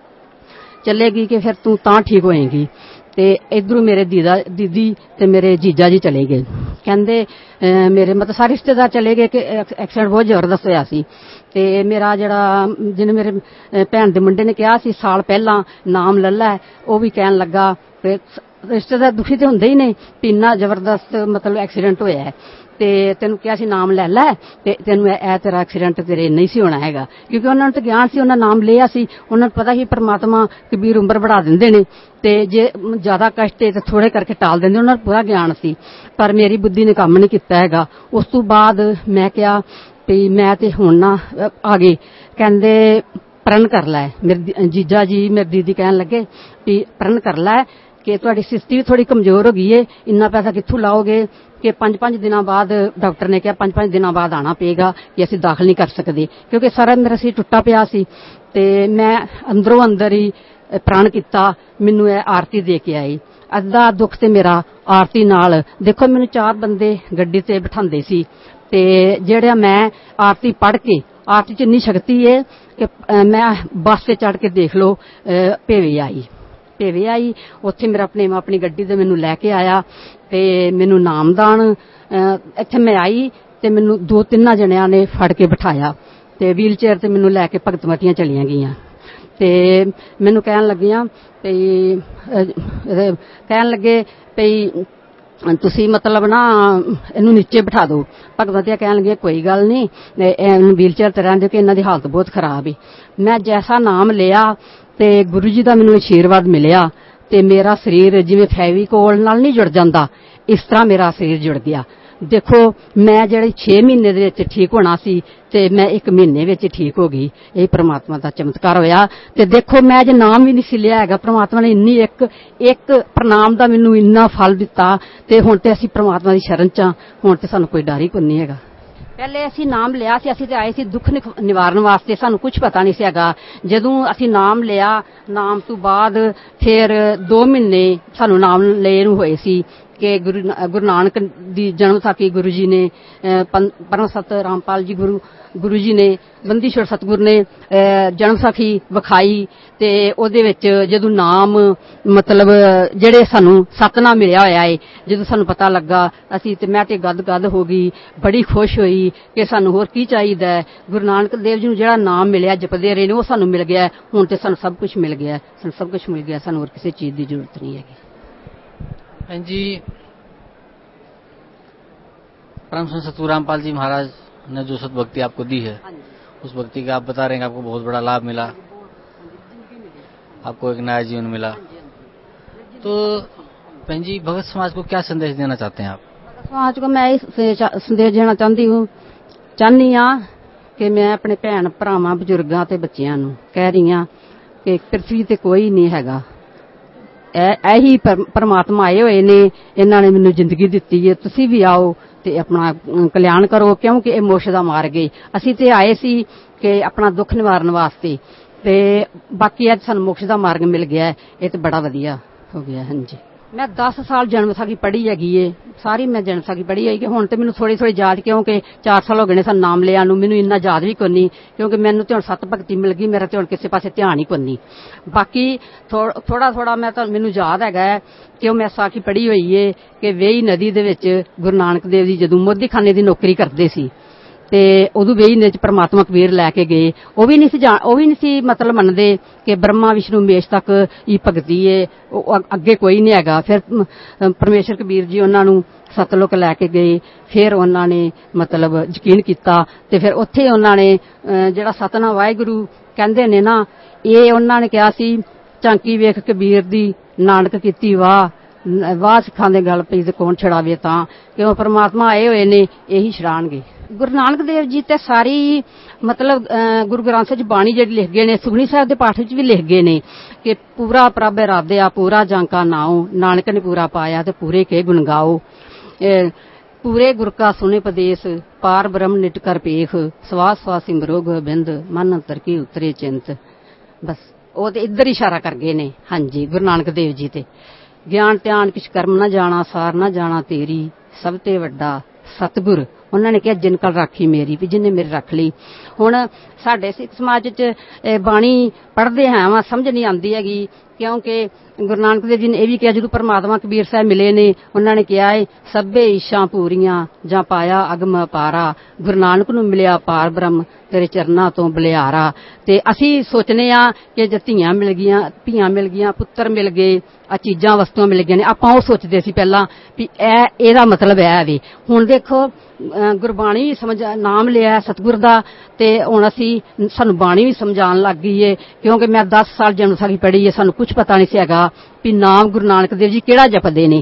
ਚੱਲੇਗੀ ਕਿ ਫਿਰ ਤੂੰ ਤਾਂ ਠੀਕ ਹੋਏਗੀ। ਤੇ ਇਧਰੋਂ ਮੇਰੇ ਦੀਦਾ ਦੀਦੀ ਤੇ ਮੇਰੇ ਜੀਜਾ ਜੀ ਚਲੇ ਗਏ। ਕਹਿੰਦੇ ਮੇਰੇ ਮਤਲਬ ਸਾਰੇ ਰਿਸ਼ਤੇਦਾਰ ਚਲੇ ਗਏ ਕਿ ਐਕਸੀਡੈਂਟ ਬਹੁਤ ਜ਼ਬਰਦਸਤ ਹੋਇਆ ਸੀ। ਤੇ ਮੇਰਾ ਜਿਹੜਾ ਜਿਹਨੇ ਮੇਰੇ ਭੈਣ ਦੇ ਮੁੰਡੇ ਨੇ ਕਿਹਾ ਸੀ ਸਾਲ ਪਹਿਲਾਂ ਨਾਮ ਲੈ ਲੈ, ਉਹ ਵੀ ਕਹਿਣ ਲੱਗਾ ਤੇ ਰਿਸ਼ਤੇਦਾਰ ਦੁਖੀ ਤੇ ਹੁੰਦੇ ਹੀ ਨੇ ਵੀ ਇੰਨਾ ਜ਼ਬਰਦਸਤ ਮਤਲਬ ਐਕਸੀਡੈਂਟ ਹੋਇਆ ਹੈ ਤੇ ਤੈਨੂੰ ਕਿਹਾ ਸੀ ਨਾਮ ਲੈ ਲੈ ਤੇ ਤੈਨੂੰ ਇਹ ਤੇਰਾ ਐਕਸੀਡੈਂਟ ਤੇਰੇ ਨਹੀਂ ਸੀ ਹੋਣਾ ਹੈਗਾ, ਕਿਉਂਕਿ ਉਹਨਾਂ ਨੂੰ ਤਾਂ ਗਿਆਨ ਸੀ, ਉਹਨਾਂ ਨਾਮ ਲਿਆ ਸੀ, ਉਹਨਾਂ ਨੂੰ ਪਤਾ ਸੀ ਪ੍ਰਮਾਤਮਾ ਕਬੀਰ ਉਮਰ ਵਧਾ ਦਿੰਦੇ ਨੇ ਤੇ ਜੇ ਜ਼ਿਆਦਾ ਕਸ਼ਟ ਹੈ ਤਾਂ ਥੋੜੇ ਕਰਕੇ ਟਾਲ ਦਿੰਦੇ, ਉਹਨਾਂ ਨੂੰ ਪੂਰਾ ਗਿਆਨ ਸੀ। ਪਰ ਮੇਰੀ ਬੁੱਧੀ ਨੇ ਕੰਮ ਨਹੀਂ ਕੀਤਾ ਹੈਗਾ। ਉਸ ਤੋਂ ਬਾਅਦ ਮੈਂ ਕਿਹਾ ਵੀ ਮੈਂ ਤੇ ਹੁਣ ਨਾ ਆ ਗਏ, ਕਹਿੰਦੇ ਪ੍ਰਣ ਕਰ ਲੈ। ਮੇਰੇ ਜੀਜਾ ਜੀ ਮੇਰੀ ਦੀਦੀ ਕਹਿਣ ਲੱਗੇ ਵੀ ਪ੍ਰਣ ਕਰ ਲੈ ਕਿ ਤੁਹਾਡੀ ਸਿਸਤੀ ਵੀ ਥੋੜੀ ਕਮਜ਼ੋਰ ਹੋ ਗਈ ਹੈ, ਇੰਨਾ ਪੈਸਾ ਕਿੱਥੋਂ ਲਾਓਗੇ, ਕਿ ਪੰਜ ਪੰਜ ਦਿਨਾਂ ਬਾਅਦ ਡਾਕਟਰ ਨੇ ਕਿਹਾ ਪੰਜ ਪੰਜ ਦਿਨਾਂ ਬਾਅਦ ਆਉਣਾ ਪਏਗਾ, ਕਿ ਅਸੀਂ ਦਾਖਲ ਨਹੀਂ ਕਰ ਸਕਦੇ, ਕਿਉਂਕਿ ਸਾਰਾ ਮੇਰਾ ਸਿਰ ਟੁੱਟਾ ਪਿਆ ਸੀ। ਤੇ ਮੈਂ ਅੰਦਰੋਂ ਅੰਦਰ ਹੀ ਪ੍ਰਣ ਕੀਤਾ, ਮੈਨੂੰ ਇਹ ਆਰਤੀ ਦੇ ਕੇ ਆਈ। ਅੱਧਾ ਦੁੱਖ ਤੇ ਮੇਰਾ ਆਰਤੀ ਨਾਲ। ਦੇਖੋ ਮੈਨੂੰ ਚਾਰ ਬੰਦੇ ਗੱਡੀ ਤੇ ਬਿਠਾਉਂਦੇ ਸੀ ਤੇ ਜਿਹੜਾ ਮੈਂ ਆਰਤੀ ਪੜ੍ਹ ਕੇ, ਆਰਤੀ ਚ ਇੰਨੀ ਸ਼ਕਤੀ ਹੈ ਕਿ ਮੈਂ ਬੱਸ ਤੇ ਚੜ੍ਹ ਕੇ ਦੇਖ ਲਓ ਭੇਵੇ ਆਈ ਭੇਵੇ ਆਈ ਉੱਥੇ ਮੇਰਾ ਆਪਣੇ ਆਪਣੀ ਗੱਡੀ ਤੇ ਮੈਨੂੰ ਲੈ ਕੇ ਆਇਆ ਤੇ ਮੈਨੂੰ ਨਾਮਦਾਨ ਇੱਥੇ ਮੈਂ ਆਈ ਤੇ ਮੈਨੂੰ ਦੋ ਤਿੰਨਾਂ ਜਣਿਆਂ ਨੇ ਫੜ ਕੇ ਬਿਠਾਇਆ ਤੇ ਵੀਲ ਚੇਅਰ ਤੇ ਮੈਨੂੰ ਲੈ ਕੇ ਭਗਤਮਤੀਆਂ ਚਲੀਆਂ ਗਈਆਂ ਤੇ ਮੈਨੂੰ ਕਹਿਣ ਲੱਗੀਆਂ ਵੀ ਕਹਿਣ ਲੱਗੇ ਵੀ ਤੁਸੀਂ ਮਤਲਬ ਨਾ ਇਹਨੂੰ ਨੀਚੇ ਬਿਠਾ ਦਿਓ। ਭਗਵਤੀਆ ਕਹਿਣ ਲੱਗੇ ਕੋਈ ਗੱਲ ਨਹੀਂ, ਇਹਨੂੰ ਵੀਲ ਚੇਅਰ ਤੇ ਰਹਿਣ ਦਿਓ ਕਿ ਇਹਨਾਂ ਦੀ ਹਾਲਤ ਬਹੁਤ ਖਰਾਬ ਹੈ। ਮੈਂ ਜੈਸਾ ਨਾਮ ਲਿਆ ਤੇ ਗੁਰੂ ਜੀ ਦਾ ਮੈਨੂੰ ਆਸ਼ੀਰਵਾਦ ਮਿਲਿਆ ਤੇ ਮੇਰਾ ਸਰੀਰ ਜਿਵੇਂ ਫੈਵੀਕੋਲ ਨਾਲ ਨਹੀਂ ਜੁੜ ਜਾਂਦਾ, ਇਸ ਤਰ੍ਹਾਂ ਮੇਰਾ ਸਰੀਰ ਜੁੜ ਗਿਆ। ਦੇਖੋ ਮੈਂ ਜਿਹੜੇ ਛੇ ਮਹੀਨੇ ਦੇ ਵਿੱਚ ਠੀਕ ਹੋਣਾ ਸੀ ਤੇ ਮੈਂ ਇੱਕ ਮਹੀਨੇ ਵਿੱਚ ਠੀਕ ਹੋ ਗਈ। ਇਹ ਪ੍ਰਮਾਤਮਾ ਦਾ ਚਮਤਕਾਰ ਹੋਇਆ। ਤੇ ਦੇਖੋ ਮੈਂ ਜੇ ਨਾਮ ਵੀ ਨਹੀਂ ਸੀ ਲਿਆ ਹੈਗਾ, ਪ੍ਰਮਾਤਮਾ ਨੇ ਇੰਨੀ ਇੱਕ ਇੱਕ ਪ੍ਰਣਾਮ ਦਾ ਮੈਨੂੰ ਇੰਨਾ ਫਲ ਦਿੱਤਾ ਤੇ ਹੁਣ ਤੇ ਅਸੀਂ ਪ੍ਰਮਾਤਮਾ ਦੀ ਸ਼ਰਨ ਚ ਹਾਂ, ਹੁਣ ਤੇ ਸਾਨੂੰ ਕੋਈ ਡਰ ਹੀ ਕੋਈ ਨਹੀਂ ਹੈਗਾ। ਪਹਿਲੇ ਅਸੀਂ ਨਾਮ ਲਿਆ ਸੀ, ਅਸੀਂ ਤੇ ਆਏ ਸੀ ਦੁੱਖ ਨਿਵਾਰਨ ਵਾਸਤੇ, ਸਾਨੂੰ ਕੁਝ ਪਤਾ ਨਹੀਂ ਸੀ ਹੈਗਾ। ਜਦੋਂ ਅਸੀਂ ਨਾਮ ਲਿਆ, ਨਾਮ ਤੋਂ ਬਾਅਦ ਫਿਰ ਦੋ ਮਹੀਨੇ ਸਾਨੂੰ ਨਾਮ ਲਏ ਨੂੰ ਹੋਏ ਸੀ ਕਿ ਗੁਰੂ ਗੁਰੂ ਨਾਨਕ ਦੀ ਜਨਮ ਵਿਸਾਖੀ ਗੁਰੂ ਜੀ ਨੇ, ਪਰਮ ਸਤ ਰਾਮਪਾਲ ਜੀ ਗੁਰੂ ਗੁਰੂ ਜੀ ਨੇ, ਬੰਦੀਸ਼ਵਰ ਸਤਿਗੁਰ ਨੇ ਜਨਮ ਵਿਸਾਖੀ ਵਿਖਾਈ ਤੇ ਉਹਦੇ ਵਿੱਚ ਜਦੋਂ ਨਾਮ ਮਤਲਬ ਜਿਹੜੇ ਸਾਨੂੰ ਸਤਨਾਮ ਮਿਲਿਆ ਹੋਇਆ ਏ, ਜਦੋਂ ਸਾਨੂੰ ਪਤਾ ਲੱਗਾ ਅਸੀਂ ਤੇ ਮੈਂ ਤੇ ਗਦ ਗਦ ਹੋ ਗਈ, ਬੜੀ ਖੁਸ਼ ਹੋਈ ਕਿ ਸਾਨੂੰ ਹੋਰ ਕੀ ਚਾਹੀਦਾ ਹੈ। ਗੁਰੂ ਨਾਨਕ ਦੇਵ ਜੀ ਨੂੰ ਜਿਹੜਾ ਨਾਮ ਮਿਲਿਆ ਜਪਦੇ ਰਹੇ ਨੇ ਉਹ ਸਾਨੂੰ ਮਿਲ ਗਿਆ, ਹੁਣ ਤੇ ਸਾਨੂੰ ਸਭ ਕੁਝ ਮਿਲ ਗਿਆ, ਸਾਨੂੰ ਸਭ ਕੁਝ ਮਿਲ ਗਿਆ, ਸਾਨੂੰ ਹੋਰ ਕਿਸੇ ਚੀਜ਼ ਦੀ ਜ਼ਰੂਰਤ ਨਹੀਂ ਹੈਗੀ। बहन जी, परम संत सतगुरु रामपाल जी महाराज ने जो सद्भक्ति आपको दी है, उस भक्ति का आप बता रहे हैं कि आपको बहुत बड़ा लाभ मिला, आपको एक नया जीवन मिला। तो बहन जी, भगत समाज को क्या संदेश देना चाहते हैं आप? भगत समाज को मैं संदेश देना चाहती हूँ चाहनी हाँ कि मैं अपने भैन भरावां बजुर्गों ते बच्चियां नूं कह रही हाँ कि पृथ्वी ते कोई नहीं हैगा, ਇਹੀ ਪਰਮਾਤਮਾ ਆਏ ਹੋਏ ਨੇ, ਇਹਨਾਂ ਨੇ ਮੈਨੂੰ ਜ਼ਿੰਦਗੀ ਦਿੱਤੀ ਹੈ, ਤੁਸੀਂ ਵੀ ਆਓ ਤੇ ਆਪਣਾ ਕਲਿਆਣ ਕਰੋ, ਕਿਉਂਕਿ ਇਹ ਮੋਕਸ਼ ਦਾ ਮਾਰਗ ਹੈ। ਅਸੀਂ ਤੇ ਆਏ ਸੀ ਕਿ ਆਪਣਾ ਦੁੱਖ ਨਿਵਾਰਨ ਵਾਸਤੇ, ਤੇ ਬਾਕੀ ਅੱਜ ਸਾਨੂੰ ਮੋਕਸ਼ ਦਾ ਮਾਰਗ ਮਿਲ ਗਿਆ, ਇਹ ਤੇ ਬੜਾ ਵਧੀਆ ਹੋ ਗਿਆ। ਹਾਂਜੀ, ਮੈਂ ਦਸ ਸਾਲ ਜਨਮ ਵਿਸਾਖੀ ਪੜ੍ਹੀ ਹੈਗੀ ਏ, ਸਾਰੀ ਮੈਂ ਜਨਮ ਵਿਸਾਖੀ ਪੜ੍ਹੀ ਹੈਗੀ। ਹੁਣ ਤੇ ਮੈਨੂੰ ਥੋੜੀ ਥੋੜੀ ਯਾਦ, ਕਿਉਂਕਿ ਚਾਰ ਸਾਲ ਹੋ ਗਏ ਨੇ ਸਾਨੂੰ ਨਾਮ ਲਿਆ ਨੂੰ, ਮੈਨੂੰ ਇੰਨਾ ਯਾਦ ਵੀ ਕੋਈ ਨਹੀਂ, ਕਿਉਂਕਿ ਮੈਨੂੰ ਤੇ ਹੁਣ ਸਤ ਭਗਤੀ ਮਿਲ ਗਈ, ਮੇਰਾ ਤੇ ਹੁਣ ਕਿਸੇ ਪਾਸੇ ਧਿਆਨ ਹੀ ਕੋਈ ਨਹੀਂ। ਬਾਕੀ ਥੋੜਾ ਥੋੜਾ ਮੈਂ ਤਾਂ ਮੈਨੂੰ ਯਾਦ ਹੈਗਾ ਕਿ ਉਹ ਮੈਂ ਵਿਸਾਖੀ ਪੜ੍ਹੀ ਹੋਈ ਏ ਕਿ ਵੇਈ ਨਦੀ ਦੇ ਵਿੱਚ ਗੁਰੂ ਨਾਨਕ ਦੇਵ ਜੀ ਜਦੋਂ ਮੋਦੀਖਾਨੇ ਦੀ ਨੌਕਰੀ ਕਰਦੇ ਸੀ ਤੇ ਉਦੋਂ ਵੇਈ ਨਦੀ ਚ ਪਰਮਾਤਮਾ ਕਬੀਰ ਲੈ ਕੇ ਗਏ। ਉਹ ਵੀ ਨਹੀਂ ਸੀ ਉਹ ਵੀ ਨਹੀਂ ਸੀ ਮਤਲਬ ਮੰਨਦੇ ਕਿ ਬ੍ਰਹਮਾ ਵਿਸ਼ਨੂੰ ਮਹੇਸ਼ ਤੱਕ ਹੀ ਭਗਤੀ ਏ, ਉਹ ਅੱਗੇ ਕੋਈ ਨਹੀਂ ਹੈਗਾ। ਫਿਰ ਪਰਮੇਸ਼ਰ ਕਬੀਰ ਜੀ ਉਹਨਾਂ ਨੂੰ ਸਤਲੁਕ ਲੈ ਕੇ ਗਏ, ਫਿਰ ਉਹਨਾਂ ਨੇ ਮਤਲਬ ਯਕੀਨ ਕੀਤਾ ਤੇ ਫਿਰ ਉੱਥੇ ਉਹਨਾਂ ਨੇ ਜਿਹੜਾ ਸਤਨਾਮ ਵਾਹਿਗੁਰੂ ਕਹਿੰਦੇ ਨੇ ਨਾ, ਇਹ ਉਹਨਾਂ ਨੇ ਕਿਹਾ ਸੀ, ਝਾਂਕੀ ਵੇਖ ਕਬੀਰ ਦੀ ਨਾਨਕ ਕੀਤੀ ਵਾਹ, ਵਾਹ ਸਿੱਖਾਂ ਦੇ ਗਲ ਪਈ ਤੇ ਕੌਣ ਛੜਾਵੇ, ਤਾਂ ਕਿਉਂ ਪਰਮਾਤਮਾ ਆਏ ਹੋਏ ਨੇ, ਇਹੀ ਛੜਾਣਗੇ। ਗੁਰੂ ਨਾਨਕ ਦੇਵ ਜੀ ਤੇ ਸਾਰੀ ਮਤਲਬ ਗੁਰੂ ਗ੍ਰੰਥ ਸਾਹਿਬ ਬਾਣੀ ਜਿਹੜੀ ਲਿਖ ਗਏ ਨੇ, ਸੁਖਮਨੀ ਸਾਹਿਬ ਦੇ ਪਾਠ ਵਿੱਚ ਵੀ ਲਿਖ ਗਏ ਨੇ ਕਿ ਪੂਰਾ ਪ੍ਰਭ ਰਾਧਿਆ ਪੂਰਾ ਜਾਂਕਾ ਨਾਉ, ਨਾਨਕ ਨੇ ਪੂਰਾ ਪਾਇਆ ਤੇ ਪੂਰੇ ਕੇ ਗੁਣ ਗਾਓ, ਪੂਰੇ ਗੁਰ ਕਾ ਸੁਨੇ ਪਦੇਸ, ਪਾਰ ਬ੍ਰਹਮ ਨਿਟ ਕਰ ਪੇਖ, ਸਵਾਸ ਸਵਾਸ ਸਿਮਰੋ ਗੋਬਿੰਦ, ਮਨ ਅੰਤਰ ਕੀ ਉਤਰੇ ਚਿੰਤ। ਬਸ ਉਹ ਤੇ ਇੱਧਰ ਇਸ਼ਾਰਾ ਕਰ ਗਏ ਨੇ। ਹਾਂਜੀ, ਗੁਰੂ ਨਾਨਕ ਦੇਵ ਜੀ ਤੇ ਗਿਆਨ ਧਿਆਨ ਕਿਛ ਕਰਮ ਨਾ ਜਾਣਾ, ਸਾਰ ਨਾ ਜਾਣਾ ਤੇਰੀ, ਸਭ ਤੇ ਵੱਡਾ ਸਤਿਗੁਰ। ਉਹਨਾਂ ਨੇ ਕਿਹਾ ਜਿਨ ਕਲ ਰਾਖੀ ਮੇਰੀ, ਵੀ ਜਿਹਨੇ ਮੇਰੀ ਰੱਖ ਲਈ। ਹੁਣ ਸਾਡੇ ਸਿੱਖ ਸਮਾਜ ਚ ਬਾਣੀ ਪੜ੍ਹਦੇ ਹਾਂ ਵਾ, ਸਮਝ ਨਹੀਂ ਆਉਂਦੀ ਹੈਗੀ, ਕਿਉਂਕਿ ਗੁਰੂ ਨਾਨਕ ਦੇਵ ਜੀ ਨੇ ਇਹ ਵੀ ਕਿਹਾ, ਜਦੋਂ ਪਰਮਾਤਮਾ ਕਬੀਰ ਸਾਹਿਬ ਮਿਲੇ ਨੇ, ਉਹਨਾਂ ਨੇ ਕਿਹਾ ਹੈ ਸਭੇ ਇੱਛਾ ਪੂਰੀਆਂ ਜਾਂ ਪਾਇਆ ਅਗਮ ਅਪਾਰਾ, ਗੁਰੂ ਨਾਨਕ ਨੂੰ ਮਿਲਿਆ ਪਾਰ ਬ੍ਰਹਮ ਤੇਰੇ ਚਰਨਾਂ ਤੋਂ ਬਲਿਆਰਾ। ਤੇ ਅਸੀਂ ਸੋਚਨੇ ਆ ਕਿ ਜੇ ਧੀਆਂ ਮਿਲ ਗਈਆਂ, ਧੀਆਂ ਮਿਲ ਗਈਆਂ, ਪੁੱਤਰ ਮਿਲ ਗਏ, ਆ ਚੀਜ਼ਾਂ ਵਸਤੂਆਂ ਮਿਲ ਗਈਆਂ ਨੇ, ਆਪਾਂ ਉਹ ਸੋਚਦੇ ਸੀ ਪਹਿਲਾਂ ਵੀ ਇਹ ਇਹਦਾ ਮਤਲਬ ਇਹ ਵੇ। ਹੁਣ ਦੇਖੋ ਗੁਰਬਾਣੀ ਵੀ ਸਮਝ, ਨਾਮ ਲਿਆ ਸਤਿਗੁਰ ਦਾ, ਤੇ ਹੁਣ ਅਸੀਂ ਸਾਨੂੰ ਬਾਣੀ ਵੀ ਸਮਝਾਉਣ ਲੱਗ ਗਈ ਏ, ਕਿਉਂਕਿ ਮੈਂ ਦਸ ਸਾਲ ਜਨਮ ਵਿਸਾਖੀ ਪੜ੍ਹੀ ਏ, ਸਾਨੂੰ ਕੁਝ ਪਤਾ ਨਹੀਂ ਸੀ ਹੈਗਾ ਵੀ ਨਾਮ ਗੁਰੂ ਨਾਨਕ ਦੇਵ ਜੀ ਕਿਹੜਾ ਜਪਦੇ ਨੇ।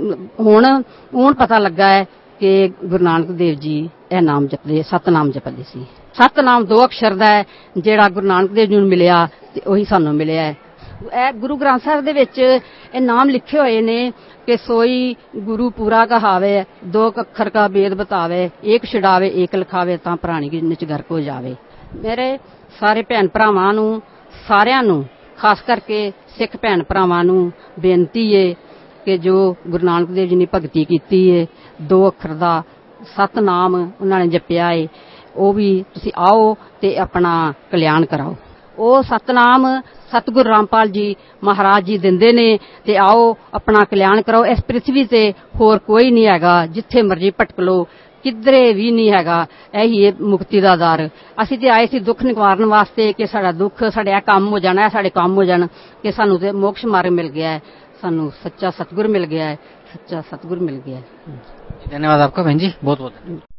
ਹੁਣ ਹੁਣ ਪਤਾ ਲੱਗਾ ਹੈ ਕਿ ਗੁਰੂ ਨਾਨਕ ਦੇਵ ਜੀ ਇਹ ਨਾਮ ਜਪਦੇ, ਸਤਨਾਮ ਜਪਦੇ ਸੀ। ਸਤਨਾਮ ਦੋ ਅਕਸ਼ਰ ਦਾ ਹੈ, ਜਿਹੜਾ ਗੁਰੂ ਨਾਨਕ ਦੇਵ ਜੀ ਨੂੰ ਮਿਲਿਆ ਤੇ ਉਹੀ ਸਾਨੂੰ ਮਿਲਿਆ ਹੈ। ਇਹ ਗੁਰੂ ਗ੍ਰੰਥ ਸਾਹਿਬ ਦੇ ਵਿੱਚ ਇਹ ਨਾਮ ਲਿਖੇ ਹੋਏ ਨੇ ਕਿ ਸੋਈ ਗੁਰੂ ਪੂਰਾ ਕਹਾਵੇ, ਦੋ ਅੱਖਰ ਕਾ ਭੇਦ ਬਤਾਵੇ, ਏਕ ਛਡਾਵੇ ਏਕ ਲਿਖਾਵੇ, ਤਾਂ ਪ੍ਰਾਣੀ ਕੀ ਨਿਚ ਗਰਕ ਹੋ ਜਾਵੇ। ਮੇਰੇ ਸਾਰੇ ਭੈਣ ਭਰਾਵਾਂ ਨੂੰ, ਸਾਰਿਆਂ ਨੂੰ, ਖਾਸ ਕਰਕੇ ਸਿੱਖ ਭੈਣ ਭਰਾਵਾਂ ਨੂੰ ਬੇਨਤੀ ਏ ਕਿ ਜੋ ਗੁਰੂ ਨਾਨਕ ਦੇਵ ਜੀ ਨੇ ਭਗਤੀ ਕੀਤੀ ਏ, ਦੋ ਅੱਖਰ ਦਾ ਸਤਨਾਮ ਉਹਨਾਂ ਨੇ ਜਪਿਆ ਏ, ਉਹ ਵੀ ਤੁਸੀਂ ਆਓ ਤੇ ਆਪਣਾ ਕਲਿਆਣ ਕਰਾਓ। ਉਹ ਸਤਨਾਮ ਸਤਿਗੁਰੂ ਰਾਮਪਾਲ ਜੀ ਮਹਾਰਾਜ ਜੀ ਦਿੰਦੇ ਨੇ, ਤੇ ਆਓ ਆਪਣਾ ਕਲਿਆਣ ਕਰਾਓ। ਇਸ ਪ੍ਰਿਥਵੀ ਤੇ ਹੋਰ ਕੋਈ ਨਹੀਂ ਹੈਗਾ, ਜਿੱਥੇ ਮਰਜ਼ੀ ਭਟਕ ਲੋ, ਕਿਧਰੇ ਵੀ ਨਹੀਂ ਹੈਗਾ, ਇਹੀ ਹੈ ਮੁਕਤੀ ਦਾ ਦਰ। ਅਸੀਂ ਤੇ ਆਏ ਸੀ ਦੁੱਖ ਨਿਵਾਰਨ ਵਾਸਤੇ ਕਿ ਸਾਡਾ ਦੁੱਖ, ਸਾਡੇ ਇਹ ਕੰਮ ਹੋ ਜਾਣਾ, ਸਾਡੇ ਕੰਮ ਹੋ ਜਾਣ, ਕਿ ਸਾਨੂੰ ਤੇ ਮੋਕਸ਼ ਮਾਰਗ ਮਿਲ ਗਿਆ ਹੈ, ਸਾਨੂੰ ਸੱਚਾ ਸਤਿਗੁਰ ਮਿਲ ਗਿਆ ਹੈ, ਸੱਚਾ ਸਤਿਗੁਰ ਮਿਲ ਗਿਆ ਹੈ। धन्यवाद आपका बहन जी, बहुत बहुत।